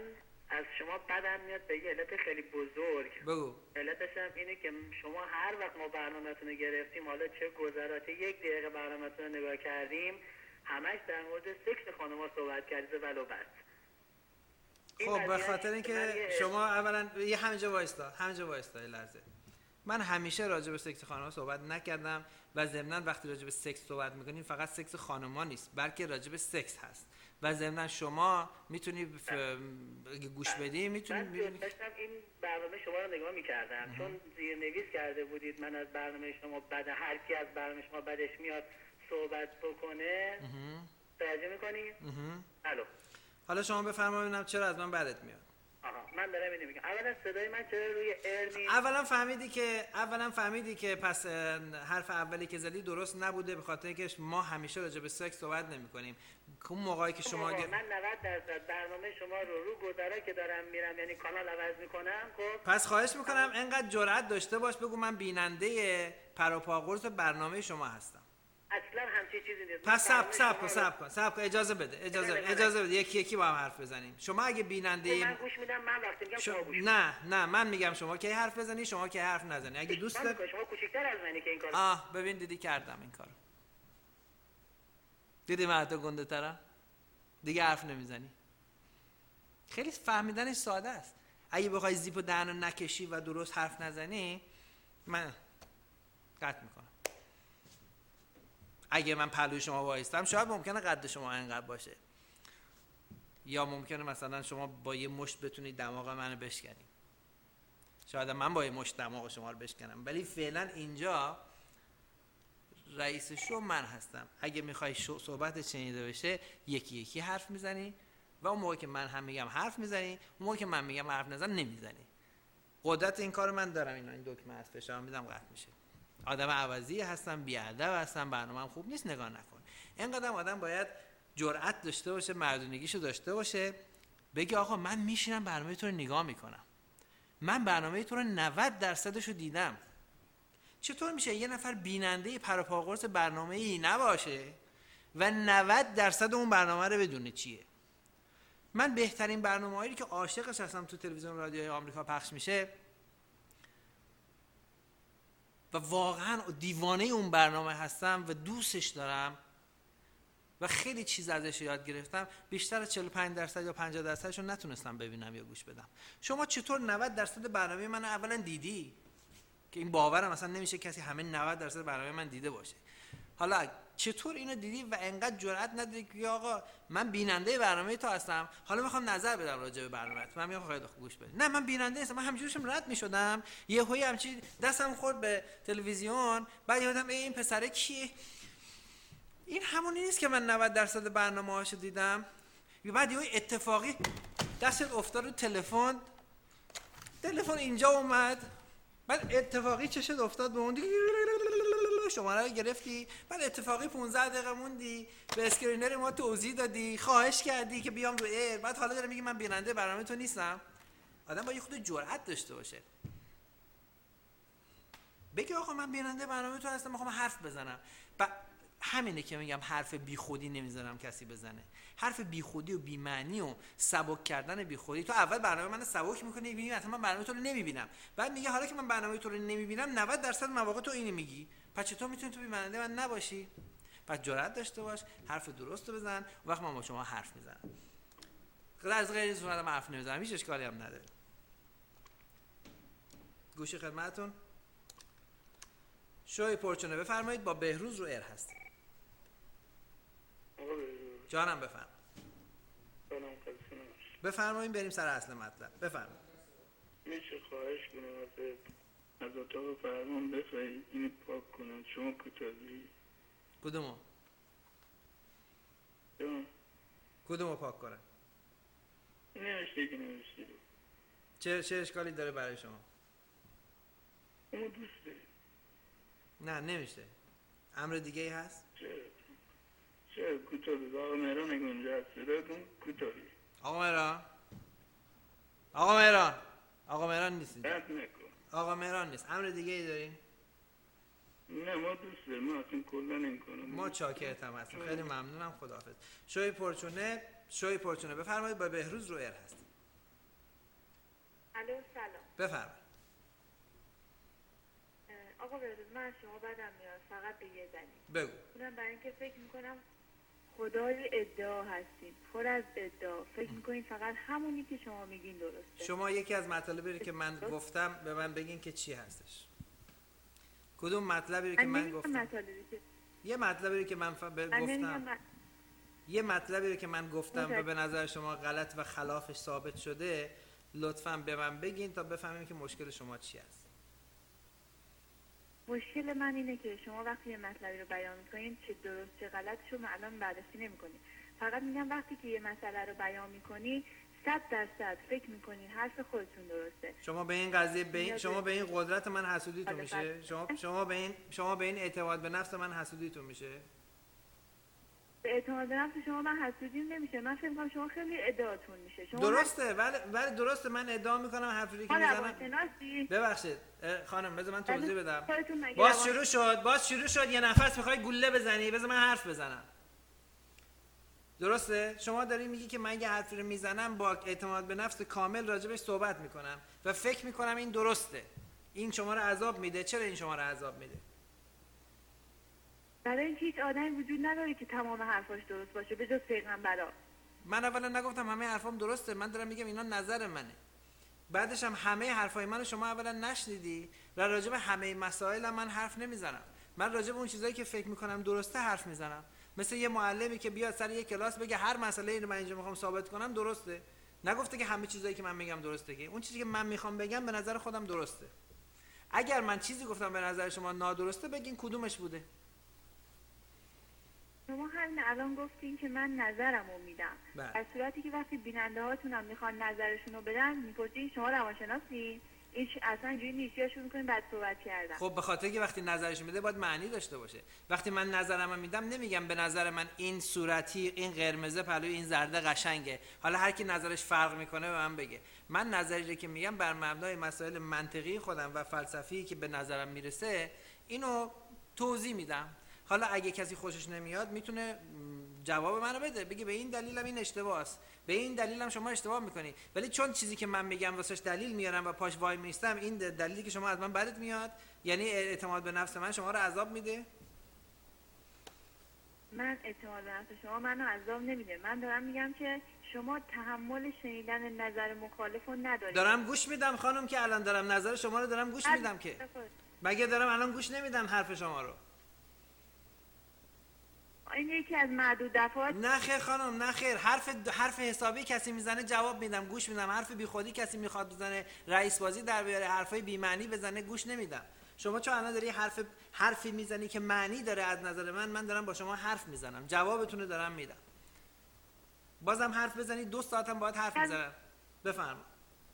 از شما بدم میاد به یه علت خیلی بزرگ. بگو. علتش هم اینه که شما هر وقت ما برنامه‌تون رو گرفتیم، حالا چه گذرات یک دقیقه برنامه‌تون رو نگاه کردیم، همش در مورد سکس خانم‌ها صحبت کردید ولو بس. خب به خاطر اینکه شما اولا یه همینجا وایستا همینجا وایستا یه لحظه. من همیشه راجع به سکس خانم‌ها صحبت نکردم و ضمناً وقتی راجع به سکس صحبت می‌کنیم فقط سکس خانم‌ها نیست، بلکه راجع به سکس هست. و ضمناً شما میتونی ف... گوش بدی میتونی من داشتم این برنامه شما رو نگاه می‌کردم چون زیرنویس کرده بودید من از برنامه شما بعد هر کی از برنامه شما بعدش میاد صحبت بکنه. توجه می‌کنید؟ الو. حالا شما بفرمایید ببینم چرا از من بدت میاد. آها من دارم اینو میگم. اولا صدای من چرا روی ایر نیست؟ اولا فهمیدی که اولا فهمیدی که پس حرف اولی که زدی درست نبوده به خاطر اینکه ما همیشه راجع به سکس صحبت نمی‌کنیم. اون موقعی که شما گر... من نود درصد برنامه شما رو رو گذرا که دارم میرم یعنی کانال عوض میکنم. خب پس خواهش میکنم انقدر جرأت داشته باش بگو من بیننده پروپاگورس برنامه شما هستم. اصلا همچین چیزی نیست. پس سب سب کن سب کن سب کن اجازه بده اجازه بده. اجازه بده یکی یکی با هم حرف بزنیم. شما اگه بیننده من گوش میدم من وقتی میگم شما گوش نه نه من میگم شما کی حرف بزنی شما کی حرف نزنی. اگه دوست داری شما کوچیک‌تر از منی که این کارو آه ببین دیدی کردم این کارو. دیدی من تو گنده ترم دیگه حرف نمیزنی. خیلی فهمیدنش ساده است. اگه بخوای زیپ و دهنو نکشی و درست حرف نزنی من قطع میکنم. اگه من پهلوی شما وایستم شاید ممکنه قد شما اینقدر باشه یا ممکنه مثلا شما با یه مشت بتونید دماغ منو بشکنید. شاید من با یه مشت دماغ شما رو بشکنم ولی فعلا اینجا رئیس شو من هستم. اگه میخوای صحبت شنیده بشه یکی یکی حرف میزنی و اون موقع که من هم میگم حرف میزنی اون موقع که من میگم حرف نزن نمیزنی. قدرت این کارو من دارم. اینا این دکمه از فشار میدم قطع میشه. آدم عوضی هستم بیادب هستم برنامه‌ام خوب نیست نگاه نکن. اینقدر آدم باید جرأت داشته باشه مردونگیشو داشته باشه بگی آقا من میشینم برنامه تو رو نگاه میکنم. من برنامه تو رو نود درصدشو دیدم. چطور میشه یه نفر بیننده پروپاگورس برنامه‌ای نباشه و نود درصد اون برنامه رو بدونه چیه؟ من بهترین برنامه‌هایی که عاشقش هستم تو تلویزیون رادیوی آمریکا پخش میشه و واقعا دیوانه اون برنامه هستم و دوستش دارم و خیلی چیز ازش یاد گرفتم بیشتر از چهل و پنج درصد یا پنجاه درصدش رو نتونستم ببینم یا گوش بدم. شما چطور نود درصد برنامه من اولا دیدی که این باورم اصلا نمیشه کسی همه نود درصد برنامه من دیده باشه. حالا چطور اینو دیدی و انقدر جرئت نداری که آقا من بیننده برنامه تو هستم حالا میخوام نظر بدم راجع به برنامه‌ت. من میگم خیلی خوب گوش بده. نه من بیننده نیستم. من همینجوریشم رد میشدم یهویی همچین دستم خورد به تلویزیون بعد یادم این پسره کیه؟ این همونی نیست که من نود درصد برنامه‌هاشو دیدم. بعد یه اتفاقی دستت افتاد رو تلفن تلفن اینجا اومد بعد اتفاقی چشت افتاد به اون شماره رو گرفتی بعد اتفاقی پانزده دقیقه موندی به اسکرینر ما توضیح دادی خواهش کردی که بیام رو ایر بعد حالا داره میگی من بیننده برنامه تو نیستم. آدم باید خود جرأت داشته باشه بگی آقا من بیننده برنامه تو هستم میخوام حرف بزنم. ب... همینه که میگم حرف بیخودی نمیذارم کسی بزنه. حرف بیخودی و بی‌معنی و سبک کردن بیخودی. تو اول برنامه من سبک میکنی میبینی مثلا من برنامه تو رو نمیبینم بعد میگه حالا که من برنامه تو رو نمیبینم نود درصد مواقع تو اینو میگی پس چطور میتونی تو بیننده من نباشی؟ پس جرأت داشته باش حرف درست رو بزن وقت من با شما حرف میزنم. غیر از غیر از اون حرف نمیزنم هیچ اشکالی هم نداره. گوشی خدمتتون. شوی پرچونه بفرمایید با بهروز رو ایر هست. جانم بفرم. بفرمایید بریم سر اصل مطلب. بفرمایید. میشه خواهش کنم از از اتاق فرمان بخواهید اینو پاک کنن شما کتابی کدومو؟ جان کدومو پاک کنن؟ نوشته که نوشته چه چه اشکالی داره برای شما؟ اما دوست داری نه نمیشه. امر دیگه ای هست؟ چه چه کتابی آقا مهران اگه اونجا هست صدا کن کتابی آقا مهران آقا مهران آقا مهران نیست رد نکن آقا مهران نیست. امر دیگه ای داریم؟ نه ما دوست داریم ما اصلا کلا نمی‌کنم. ما چاکرتم هستیم. خیلی ممنونم خداحافظ. شوی پرچونه شوی پرچونه بفرمایید با بهروز رو ایر هست. الو سلام. بفرمایید. آقا بهروز، من از شما بدم میاد فقط به یه دلیل. بگو. اونم برای اینکه فکر میکنم خدای ادعا هستین، پر از ادعا. فکر میکنین فقط همونی که شما میگین درسته. شما یکی از مطالبی که من گفتم به من بگین که چی هستش. کدوم مطلبی که من گفتم؟ مطالبی که یه مطلبی که من ف... ب... گفتم من... یه مطلبی که من گفتم و به نظر شما غلط و خلافش ثابت شده، لطفاً به من بگین تا بفهمیم که مشکل شما چی است. مشکل من اینه که شما وقتی یه مطلبی رو بیان میکنین چه درست چه غلط شو معلوم بررسی نمیکنین. فقط میگم وقتی که یه مسئله رو بیان میکنی صد درصد فکر میکنین حرف خودتون درسته. شما به این قضیه به این شما به این قدرت من حسودیتون میشه؟ شما شما به این شما به این اعتماد به نفس من حسودیتون میشه؟ به اعتماد به نفس شما من حسودیم نمیشه. من فکر میکنم شما خیلی ادعاتون میشه. شما درسته، ولی ولی درسته من ادعا میکنم حرفی که میزنم. ببخشید خانم بذار من توضیح بدم. باز شروع شد باز شروع شد یه نفس میخوای گوله بزنی، بذار من حرف بزنم. درسته؟ شما داری میگی که من یه حرفی رو میزنم با اعتماد به نفس کامل راجبش صحبت میکنم و فکر میکنم این درسته. این شما رو عذاب میده. چرا این شما رو عذاب میده؟ برای اینکه هیچ آدمی وجود نداره که تمام حرفاش درست باشه به جز پیغمبرا. من اولا نگفتم همه حرفام درسته، من دارم میگم اینا نظر منه. بعدش هم همه حرفای منو شما اولا نشنیدی و راجع به همه مسائل من حرف نمیزنم. من راجع به اون چیزایی که فکر میکنم درسته حرف میزنم. مثل یه معلمی که بیاد سر یه کلاس بگه هر مسئله رو من اینجا میخوام ثابت کنم درسته. نگفته که همه چیزایی که من میگم درسته، که اون چیزی که من میخوام بگم به نظر خودم درسته. اگر من چیزی گفتم به نظر شما نادرسته بگین کدومش بوده. شما همین الان گفتین که من نظرمو میدم. در صورتی که وقتی بیننده هاتونم میخوان نظرشونو بدن میپرسین شما روانشناسی؟ این اصلا اینجوری نیست، یا شروع میکنین بعد صحبت کردن. خب به خاطر که وقتی نظرش میده باید معنی داشته باشه. وقتی من نظرمو میدم نمیگم به نظر من این صورتی، این قرمزه پلوی این زرده قشنگه. حالا هر کی نظرش فرق میکنه به من بگه. من نظری که میگم بر مبنای مسائل منطقی خودم و فلسفی که به نظرم میرسه اینو توضیح میدم. حالا اگه کسی خوشش نمیاد میتونه جواب منو بده، بگه به این دلیلم این اشتباهه، به این دلیلم شما اشتباه میکنی. ولی چون چیزی که من میگم واسش دلیل میارم و پاش وای میستم، این دلیلی که شما از من بدت میاد، یعنی اعتماد به نفس من شما رو عذاب میده. من اعتماد به نفس شما منو عذاب نمیده. من دارم میگم که شما تحمل شنیدن نظر مخالفو ندارید. دارم گوش میدم خانم که الان دارم نظر شما رو دارم گوش میدم که. مگه دارم الان گوش نمیدم حرف شما رو؟ این یکی از معدود دفعات. نه خیر خانم، نه خیر. حرف حرف حسابی کسی میزنه جواب میدم، گوش میدم. حرف بیخودی کسی میخواد بزنه رئیس بازی در بیاره، حرفای بی معنی بزنه، گوش نمیدم. شما چون الان داری حرف حرفی میزنی که معنی داره از نظر من، من دارم با شما حرف میزنم، جوابتون رو دارم میدم. بازم حرف بزنی دو ساعتم باید حرف میزنم. بفرمایید.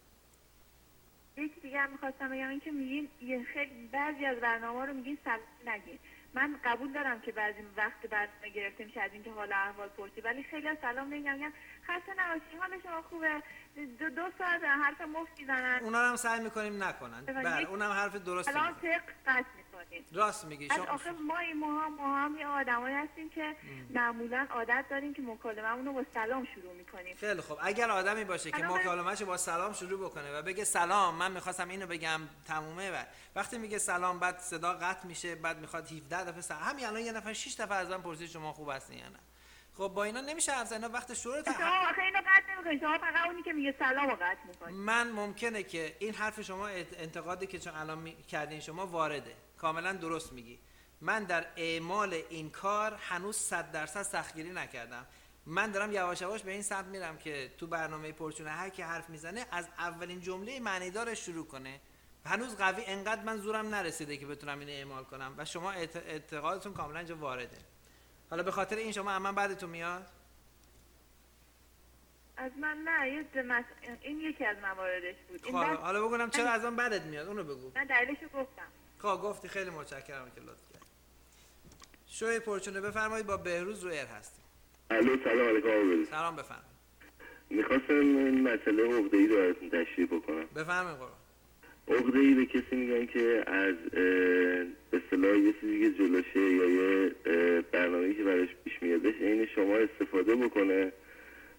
یکی دیگه هم میخواستم بگم این که میگین یه خیلی بعضی از برنامه‌ها رو میگین سلام نگین. من قبول دارم که بعضی وقت برنامه گرفته میشه از اینکه حال احوال پرسی، ولی خیلی از سلام نمیگن، میگن خسته نباشی، حال شما خوبه، دو, دو ساعت حرف مفت میزنن. اونا رو هم سعی میکنیم نکنن. بله اونم حرف درسته. الان تق قطع میکنین. راست میگی شما. آخه ما این ما هم ما هم یه آدمایی هستیم که معمولا عادت داریم که مکالمه‌مون رو با سلام شروع میکنیم. خیلی خب، اگر آدمی باشه که مکالمه‌شو با سلام شروع بکنه و بگه سلام من میخواستم اینو بگم تمومه، و وقتی میگه سلام بعد صدا قطع میشه، بعد میخواد هفده دفعه سلام، همین الان یه نفر شش دفعه ازم پرسید شما خوب هستین یا نه. خب با اینا نمیشه حرف زدن. وقت شروع تا شما آخه اینو قطع نمی‌کنید، شما فقط اونی که میگه سلامو قطع می‌کنید. من ممکنه که این حرف شما انتقادی که چون الان می... کردین شما وارده، کاملا درست میگی. من در اعمال این کار هنوز صد درصد سختگیری نکردم. من دارم یواش یواش به این سمت میرم که تو برنامه پرچونه هر کی حرف میزنه از اولین جمله معنیدارش شروع کنه. هنوز قوی انقدر من زورم نرسیده که بتونم اینو اعمال کنم و شما اعتقادتون کاملا اینجا وارده. حالا به خاطر این شما من بعدتون میاد؟ از من نه، یه دمس... این یکی از مواردش بود. خب این حالا بگونم چرا از من بعدت میاد، اونو بگو. من دلیلشو گفتم. خب گفتی، خیلی متشکرم که لطف کردی. شوی پرچونه بفرمایید، با بهروز رو ایر هستیم. الو سلام علیکم. سلام بفرمایید. می‌خواستم این مسئله عقده‌ای رو براتون تشریح بکنم. بفرمایید قربان. عقده‌ای به کسی میگن که از به اصطلاح یه چیزی که جلوشه یا یه برنامه‌ای که براش پیش میادش عین شما استفاده بکنه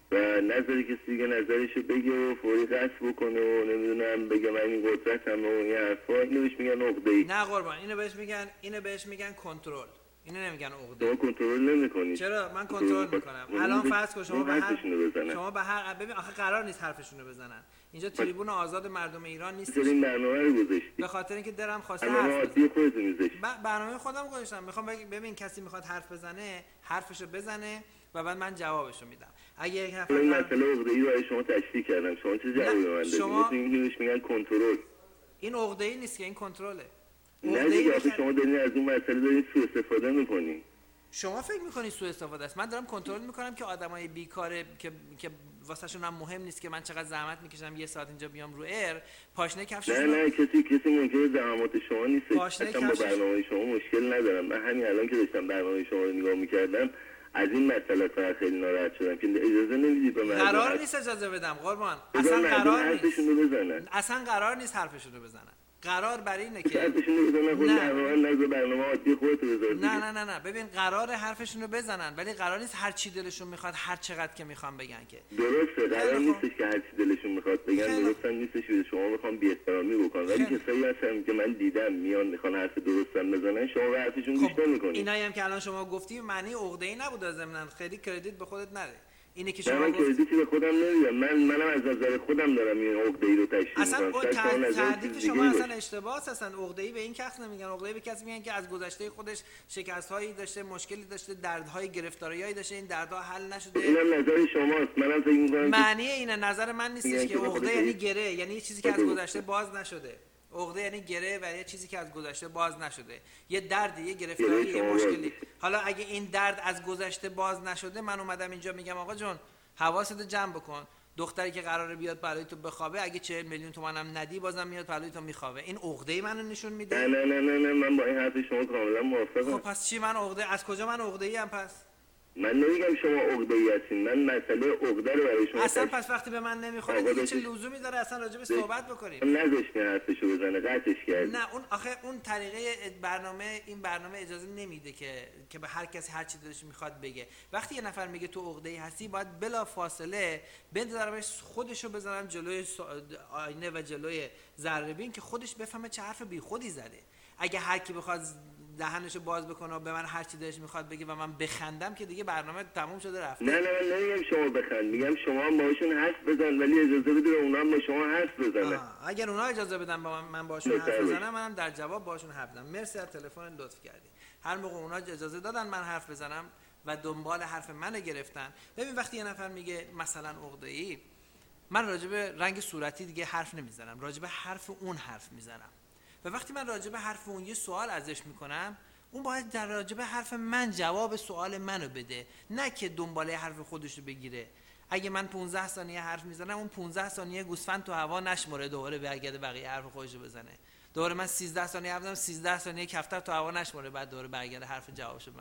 و نظر کسی دیگه نظرشو بگه و فوری قصد بکنه و نمیدونم بگه من این قدرتم و این حرفا، اینو بهش میگن عقده‌ای. نه قربان، اینو بهش میگن اینو بهش میگن کنترل. اینو نمیگن عقده. شما کنترل نمی‌کنید. چرا؟ من کنترل میکنم. الان فرض کن شما به هر شما به هر ببین آخه قرار نیست حرفشونو بزنن. اینجا تریبون آزاد مردم ایران نیست. این برنامه رو گذاشتی. به خاطر اینکه درم خواسته برنامه حرف عادی خودتون میذاشتی. برنامه خودم گذاشتم. میخوام ببین کسی میخواد حرف بزنه، حرفشو بزنه و بعد من جوابشو میدم. اگه یک نفر این مسئله عقده‌ای رو شما تشریح کردم. شما چه جوابی به من دادید؟ شما اینوش میگن کنترل. این عقده‌ای نیست که این کنترله. نه دیگه آخه شما دارین از اون مسئله دارین سوء استفاده میکنین. شما فکر میکنید سوء استفاده است؟ من دارم کنترل میکنم که آدمای بیکاره که که واسهشون هم مهم نیست که من چقدر زحمت میکشم یه ساعت اینجا بیام رو ایر، پاشنه کفشش نه نه کسی کسی منکر زحمات شما نیست. اصلا با برنامه شما مشکل ندارم. من همین الان که داشتم برنامه شما رو نگاه میکردم از این مسئله فقط خیلی ناراحت شدم که اجازه نمیدید به من. قرار نیست اجازه بدم قربان. اصلا قرار نیست. بزنن. اصلا قرار نیست حرفشون رو بزنن. قرار برای اینه که حرفشون رو بزنن. خود برنامه نظر برنامه عادی خودت بذار. نه نه نه نه ببین قرار حرفشون رو بزنن ولی قرار نیست هر چی دلشون میخواد هر چقدر که میخوان بگن که. درسته قرار نیستش که هر چی دلشون میخواد بگن. درست هم نیستش که شما میخوان بی احترامی بکنن. ولی کسایی هستن که من دیدم میان میخوان حرف درستن بزنن شما به حرفشون گوش نمیکنید. اینایی هم که الان شما گفتی معنی عقده‌ای نبود ضمن خیلی کردیت به خودت نده. اینه که شما من کردیتی به خودم نمیدم. من منم از نظر خودم دارم این عقده‌ای رو تشریح می‌کنم. اصلا تعریف شما اصلا اشتباهه. اصلا عقده‌ای به این کس نمیگن. عقده‌ای به کسی میگن که از گذشته خودش شکست‌هایی داشته، مشکلی داشته، دردهای گرفتاریایی داشته، این دردها حل نشده. اینم نظر شماست. منم فکر می‌کنم معنی اینه نظر من نیستش که عقده یعنی گره، یعنی یه چیزی که از گذشته باز نشده. عقده یعنی گره و یه چیزی که از گذشته باز نشده. یه دردی، یه گرفتاری، یه مشکلی. حالا اگه این درد از گذشته باز نشده من اومدم اینجا میگم آقا جون حواستو جمع بکن. دختری که قراره بیاد برای تو بخوابه اگه چهل میلیون تومان هم ندی بازم میاد برای تو میخوابه. این عقده منو نشون میده. نه نه نه نه, نه من با این حرف شما کاملا موافقم. خب پس چی من عقده از کجا من عقده‌ای ام پس؟ من نمیگم شما عقده‌ای هستین. من مسئله عقده رو برای شما اصلا پس وقتی به من نمیخوره دیگه چه لزومی داره اصلا راجع به صحبت بکنیم؟ نذاشتین حرفشو بزنه قطعش کردی. نه اون آخه اون طریقه برنامه این برنامه اجازه نمیده که که به هر کسی هر چی دلش میخواد بگه. وقتی یه نفر میگه تو عقده‌ای هستی باید بلا فاصله بذارمش خودشو بذارم جلوی آینه و جلوی ذره‌بین که خودش بفهمه چه حرف بیخودی زده. اگه هر کی بخواد دهنشو باز بکنه و به من هر چی دلش میخواد بگه و من بخندم که دیگه برنامه تموم شده رفته. نه نه من نمیگم شما بخند، میگم شما هم باشون حرف بزن ولی اجازه بده اونها هم با شما حرف بزنن. اگر اونها اجازه بدن با من, من باشون حرف بزنم منم در جواب باشون حرف بزنم. مرسی از تلفن لطف کردی. هر موقع اونها اجازه دادن من حرف بزنم و دنبال حرف منو گرفتن. ببین وقتی یه نفر میگه مثلا عقده‌ای، من راجع به رنگ صورتی دیگه حرف نمیزنم، راجع به حرف اون حرف میزنم. و وقتی من راجع به حرف اون یه سوال ازش میکنم اون باید در راجع به حرف من جواب سوال منو بده، نه که دنباله حرف خودشو بگیره. اگه من پانزده ثانیه حرف میزنم اون پانزده ثانیه گوسفند تو هوا نشمره دوباره برگرده بقیه حرف خودشو بزنه. دوباره من سیزده ثانیه حرف بزنم سیزده ثانیه کفتر تو هوا نشمره بعد دوباره برگرده حرف جوابشو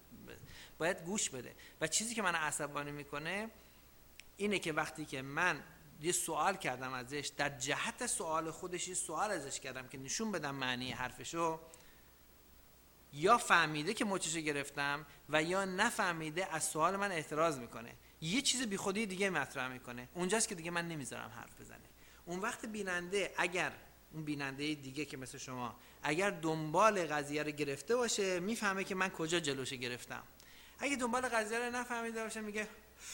باید گوش بده. و چیزی که من عصبانی میکنه اینه که وقتی که من یه سوال کردم ازش در جهت سوال خودش یه سوال ازش کردم که نشون بدم معنی حرفشو، یا فهمیده که مچشو گرفتم و یا نفهمیده از سوال من اعتراض میکنه، یه چیز بی خودی دیگه مطرح میکنه. اونجاست که دیگه من نمیذارم حرف بزنه. اون وقت بیننده اگر اون بیننده دیگه که مثل شما اگر دنبال قضیه رو گرفته باشه میفهمه که من کجا جلوش گرفتم. اگه دنبال قضیه رو نفهمیده باشه میگه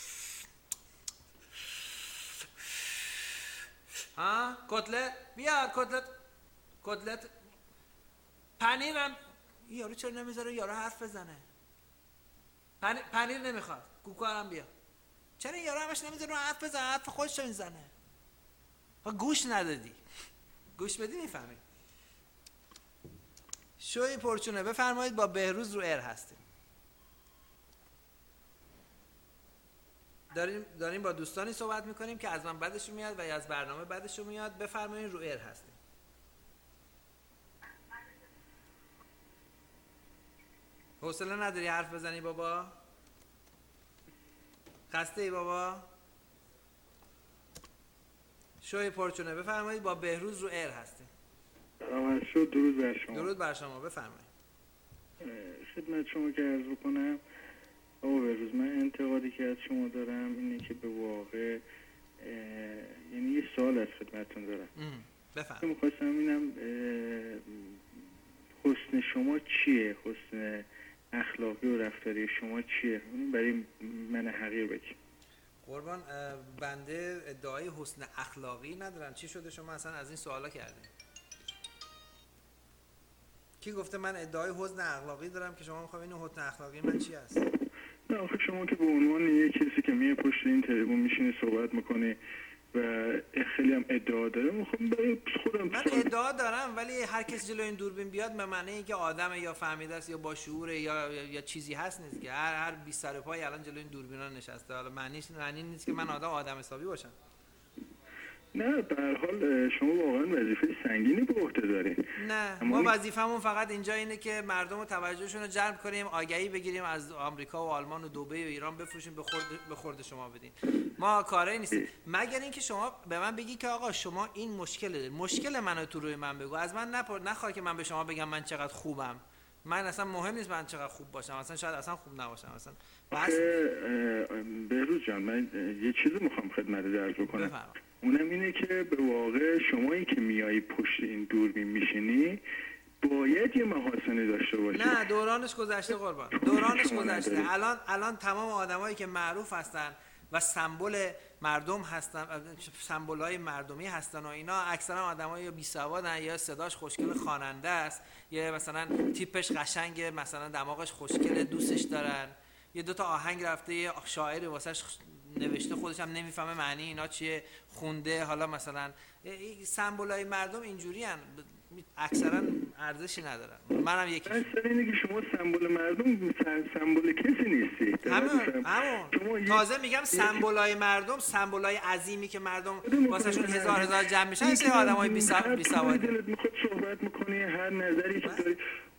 ها کتلت بیا کتلت کتلت پنیرم یارو چرا نمیذاره یارو حرف بزنه؟ پنیر, پنیر نمیخواد کوکارم بیا. چرا یارو همش نمیذاره حرف بزنه؟ حرف خودش رو میزنه. گوش ندادی. گوش بدی میفهمی. شوی پرچونه بفرمایید با بهروز رو ایر هستیم. داریم داریم با دوستانی صحبت میکنیم که از من بعدشون میاد و یا از برنامه بعدشون میاد. بفرمایید رو ایر هستیم. حوصله نداری حرف بزنی بابا؟ خسته ای بابا؟ شوی پرچونه بفرمایید با بهروز رو ایر هستیم. سلام شد. درود بر شما. درود بر شما بفرمایید. خدمت شما که عرض بکنم آقا بهروز، من انتقادی که از شما دارم اینه که به واقع یعنی یه سوال از خدمتتون دارم. بفهم. میخواستم اینم حسن شما چیه؟ حسن اخلاقی و رفتاری شما چیه؟ برای من حقیر بگی. قربان، بنده ادعای حسن اخلاقی ندارم. چی شده شما اصلا از این سوالا کردین؟ کی گفته من ادعای حسن اخلاقی دارم که شما میخواید اینو حسن اخلاقی من چی است؟ نه آخه شما که به عنوان یه کسی که میه پشت این تلفن میشینه صحبت میکنه و خیلی هم ادعا داره، میخوام برای خودم من ادعا دارم، ولی هر کسی جلوی این دوربین بیاد به معنی اینکه آدمه یا فهمیده است یا با شعوره یا یا چیزی هست نیست که هر هر بی سر پای الان جلوی این دوربینا نشسته. حالا معنیش معنی نیست که من آدم آدم حسابی باشم. نه به هر حال شما واقعا وظیفه سنگینی به عهده دارین. نه ما وظیفمون فقط اینجا اینه که مردم رو توجهشون رو جلب کنیم، آگهی بگیریم از آمریکا و آلمان و دبی و ایران بفروشیم به خورد به خورد شما بدین. ما کاری نیست مگر اینکه شما به من بگی که آقا شما این مشکل مشکل منو تو روی من بگو. از من نپر نخواه که من به شما بگم من چقدر خوبم. من اصلا مهم نیست من چقدر خوب باشم، اصلا شاید اصلا خوب نباشم اصلا. بهروز جان، من یه چیزی میخوام خدمت عرض بکنم. اونم اینه که به واقع شمایی که میایی پشت این دوربین میشینی باید یه محاسنی داشته باشی. نه دورانش گذشته قربان، دورانش گذشته. الان الان تمام آدمایی که معروف هستن و سمبل مردم هستن، سمبولای مردمی هستن و اینا اکثرا آدمای بی سوادن یا صداش خوشگل خواننده است یا مثلا تیپش قشنگه، مثلا دماغش خوشگله دوستش دارن، یه دو تا آهنگ رفته یه شاعری واسش نوشته خودش هم نمیفهمه معنی اینا چیه خونده. حالا مثلا سمبولای مردم اینجوری ان اکثرا ارزشی ندارن. منم یکی اصلا اینه که شما سمبل مردم سمبل کسی نیستی. همون همون تازه میگم سمبولای مردم سمبولای عظیمی که مردم واسهشون هزار هزار جمع میشن این آدمای بی سواد میخواد صحبت میکنی هر نظری که داری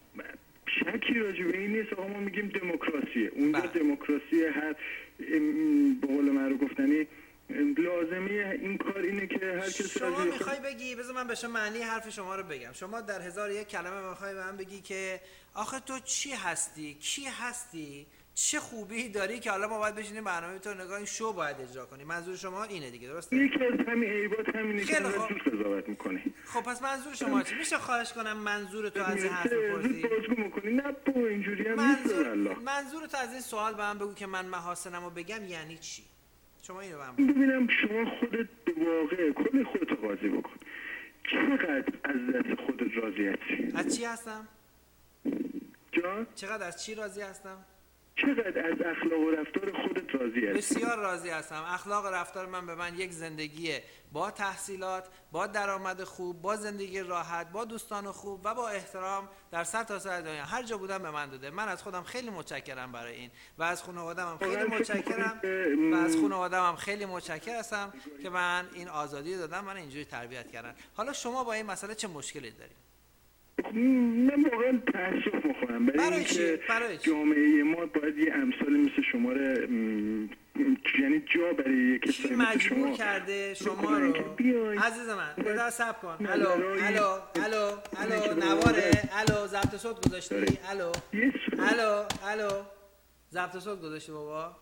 شکی راجع به این نیست. آقا ما میگیم دموکراسیه، اونجا دموکراسی هر به قول معروف گفتنی لازمه این کار اینه که هر کسی شما میخوای بگی، بذار من بهش معنی حرف شما رو بگم. شما در هزار یک کلمه میخوای به من بگی که آخه تو چی هستی، کی هستی، چه خوبی داری که حالا ما باید بشینیم برنامه تو نگاه این شو باید اجرا کنیم. منظور شما اینه دیگه، درسته؟ یکی از همین عیبات همینه که خوب قضاوت میکنی. خب پس منظور شما چی؟ میشه خواهش کنم منظور تو از این حرف بپرسی؟ بازگو میکنی. نه بابا اینجوری هم نیست والله. منظور تو از این سوال به من بگو که من محاسنمو بگم یعنی چی؟ شما اینو به من بگو. ببینم شما خودت به واقع کل خودت راضی بکن. چقدر از دست خودت راضی هستی؟ از چی هستم؟ جان؟ چقدر از چی راضی هستم؟ چقدر از اخلاق و رفتار خودت راضی هستی؟ بسیار راضی هستم. اخلاق و رفتار من به من یک زندگی با تحصیلات، با درآمد خوب، با زندگی راحت، با دوستان خوب و با احترام در سرتاسر دنیا هر جا بودم به من داده. من از خودم خیلی متشکرم برای این و از خانواده‌ام خیلی متشکرم و از خانواده‌ام خیلی متشکر هستم که من این آزادی دادن، من اینجوری تربیت کردن. حالا شما با این مسئله چه مشکلی دارید؟ من واقعا تأسف میخورم برای اینکه جامعه ما باید یه امثال مثل شما رو یعنی جا برای یه کسایی مثل شما مجبور کرده شما رو عزیز من بذار صبر کن. الو الو الو الو نواره الو ضبط صوت گذاشتی؟ الو الو الو ضبط صوت گذاشتی بابا؟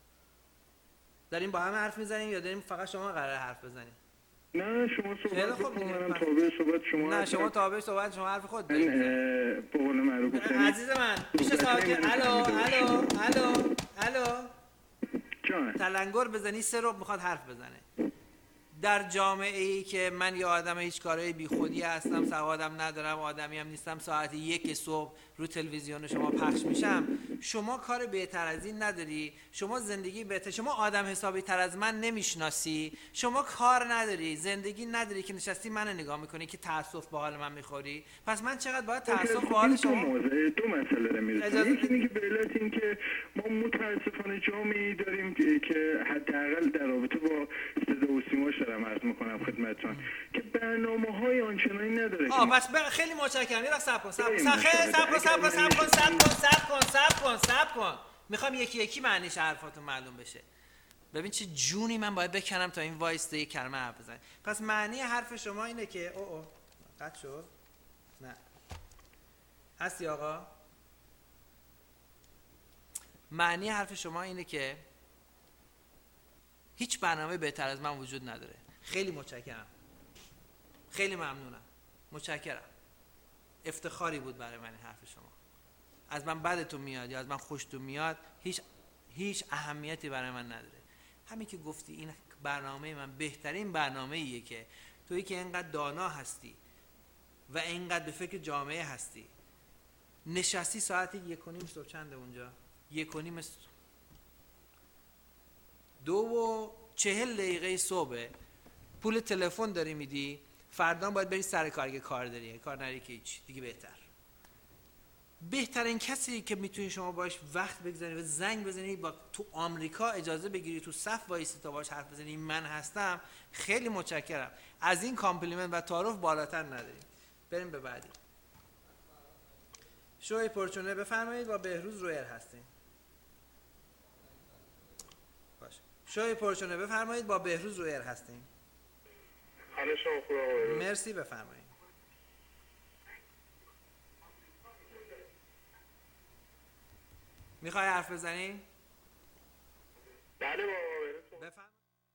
داریم با هم حرف میزنیم یا داریم فقط شما قراره حرف بزنیم؟ نه شما صحبت بکنم، منم تابع صحبت شما. نه شما تابع صحبت شما حرف خود دارید. به قول معروف عزیز من میشه ساکت؟ الو الو الو الو جان تلنگر بزنی سه رو میخواد حرف بزنه. در جامعه ای که من یه آدم هیچ کاره بی خودی هستم، سوادم ندارم، آدمی هم نیستم، ساعت یک صبح رو تلویزیون شما پخش میشم، شما کار بهتر از این نداری، شما زندگی بهتر، شما آدم حسابی تر از من نمیشناسی، شما کار نداری، زندگی نداری که نشستی من نگاه میکنی که تاسف به حال من میخوری. پس من چقدر باید تاسف به حال شما؟ موضوع دو مسئله رو میرسیم. یکی اینه که به علت این که ما متاسفانه جامعه‌ای داریم که حداقل در رابطه با صدا و سیماش دارم عرض میکنم خدمتتون که برنامه‌های آنچنانی نداره. آه پس خیلی متشکرم. یه صبر کن صبر کن صبر کن صبر کن صبر کن صبر کن صبر کن صبر کن صبر کن میخوام یکی یکی معنیش حرفاتون معلوم بشه. ببین چه جونی من باید بکنم تا این وایسته یک کلمه حرف بزنه. پس معنی حرف شما اینه که او او قطع شد؟ نه هستی آقا؟ معنی حرف شما اینه که هیچ برنامه بهتر از من وجود نداره. خیلی متشکرم، خیلی ممنونم، متشکرم. افتخاری بود برای من حرف شما. از من بدتون میاد یا از من خوشتون میاد هیچ هیچ اهمیتی برای من نداره. همین که گفتی این برنامه من بهترین برنامه ایه که تویی که اینقدر دانا هستی و اینقدر به فکر جامعه هستی، نشستی ساعت یک و نیم صبح، چنده اونجا؟ یک و نیم صبح. دو و چهل دقیقه صبح پول تلفن داری میدی، فردا باید بری سر کار اگه کار داری، کار نداری که هیچ دیگه. بهتر بهترین کسی که میتونی شما باش وقت بگذاری و زنگ بزنی با تو آمریکا اجازه بگیری تو صف وایسی تا باش حرف بزنی من هستم. خیلی متشکرم. از این کامپلیمنت و تعارف بالاتر نداریم. بریم به بعدی. شوی پرچونه بفرمایید. با بهروز رویر هستیم. باشه. شوی پرچونه بفرمایید. با بهروز رویر هستیم. حالا شما خوبه. مرسی، بفرمایید. میخوای حرف بزنی؟ بله بابا بفرمایید.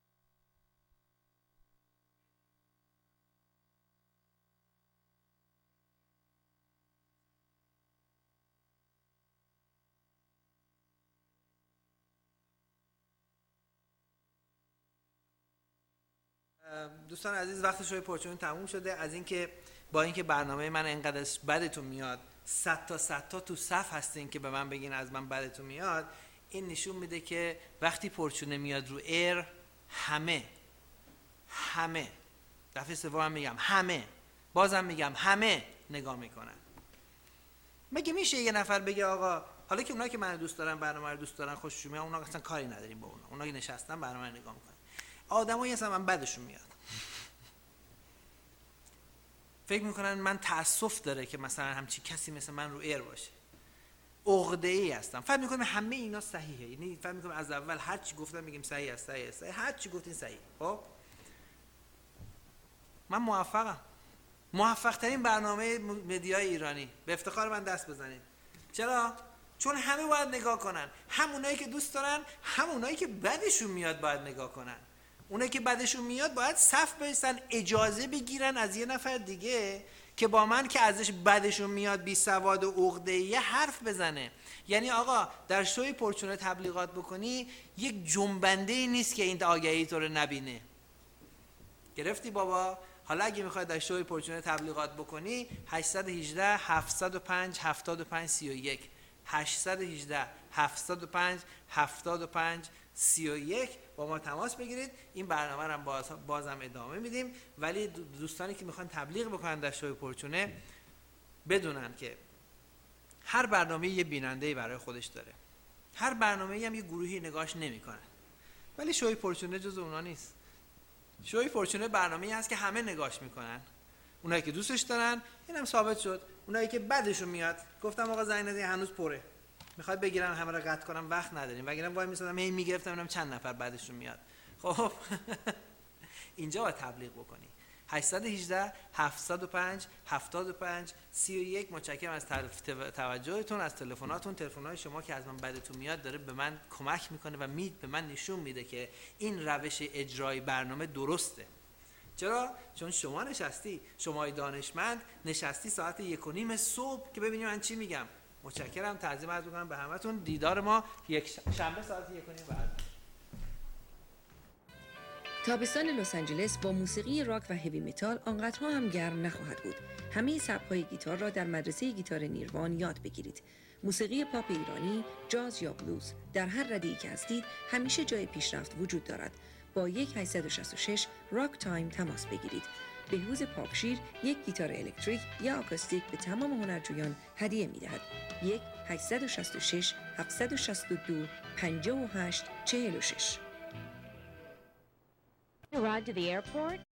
دوستان عزیز، وقت شوی پرچون تموم شده. از اینکه با اینکه برنامه من اینقدر بدتون میاد، صد تا صد تا تو صف هستین که به من بگین از من بدتون میاد، این نشون میده که وقتی پرچونه میاد رو ایر همه همه دفعه سوم میگم همه بازم میگم همه نگاه میکنن. مگه میشه یه نفر بگه آقا حالا که اونایی که من دوست دارن برنامه رو دوست دارن خوششون میاد، اونا اصلا کاری نداریم با اونا، اونا که نشستن برنامه رو نگاه میکنن. آدمایی هستن من بدشون میاد، فکر میکنن من تأسف داره که مثلا همچی کسی مثل من رو ایر باشه، عقده‌ای هستم. فکر میکنم همه اینا صحیحه، یعنی فکر میکنم از اول هر چی گفتم میگیم صحیح است، صحیح است، هر چی گفتین صحیح. خب من موفقم، موفق ترین برنامه مدیای ایرانی. به افتخار من دست بزنید. چرا؟ چون همه باید نگاه کنن، همونایی که دوست دارن، همونایی که بدشون میاد باید نگاه کنن. اونایی که بدشون میاد باید صف بایستن، اجازه بگیرن از یه نفر دیگه که با من که ازش بدشون میاد بی سواد و عقده‌ای حرف بزنه. یعنی آقا در شوی پرچونه تبلیغات بکنی یک جنبنده ای نیست که این آگهی تو رو نبینه. گرفتی بابا؟ حالا اگه میخوای در شوی پرچونه تبلیغات بکنی هشت یک هشت هفت صفر پنج هفت پنج سه یک هشت یک هشت هفت صفر پنج هفت پنج سه یک با ما تماس بگیرید. این برنامه رو باز بازم ادامه میدیم، ولی دوستانی که میخوان تبلیغ بکنن در شوی پرچونه بدونن که هر برنامه یه بیننده‌ای برای خودش داره، هر برنامه‌ای هم یه گروهی نگاهش نمیکنن، ولی شوی پرچونه جز اونا نیست. شوی پرچونه برنامه‌ای هست که همه نگاهش میکنن، اونایی که دوستش دارن. اینم ثابت شد. اونایی که بعدشون میاد گفتم آقا زنگ نزنید هنوز پره، میخواد بگیرن همه رو قطع کنم، وقت نداریم، وگرنه وای میسادم هی میگرفتم ببینم چند نفر بعدشون میاد. خب اینجا باید تبلیغ بکنی. هشت یک هشت هفت صفر پنج هفت پنج سه یک. متشکرم از توجهتون، از تلفناتون. تلفن‌های شما که از من بدتون میاد داره به من کمک میکنه و می به من نشون میده که این روش اجرای برنامه درسته. چرا؟ چون شما نشستی، شما دانشمند نشستی ساعت یک و نیم صبح که ببینیم من چی میگم. متشکرم، تعظیم عرض می‌کنم به همتون. دیدار ما یک شنبه ساعت یک و نیم بعد. تابستان لس آنجلس با موسیقی راک و هوی متال آنقدرها هم گرم نخواهد بود. همه سبک‌های گیتار را در مدرسه گیتار نیروان یاد بگیرید. موسیقی پاپ ایرانی، جاز یا بلوز، در هر رده‌ای که هستید همیشه جای پیشرفت وجود دارد. با یک هشت شش شش راک تایم تماس بگیرید. بهروز پاکشیر یک گیتار الکتریک یا آکوستیک به تمام هنرجویان هدیه می‌دهد. یک هشت شش شش هفت شش دو پنج هشت چهار شش. Arrived to the airport?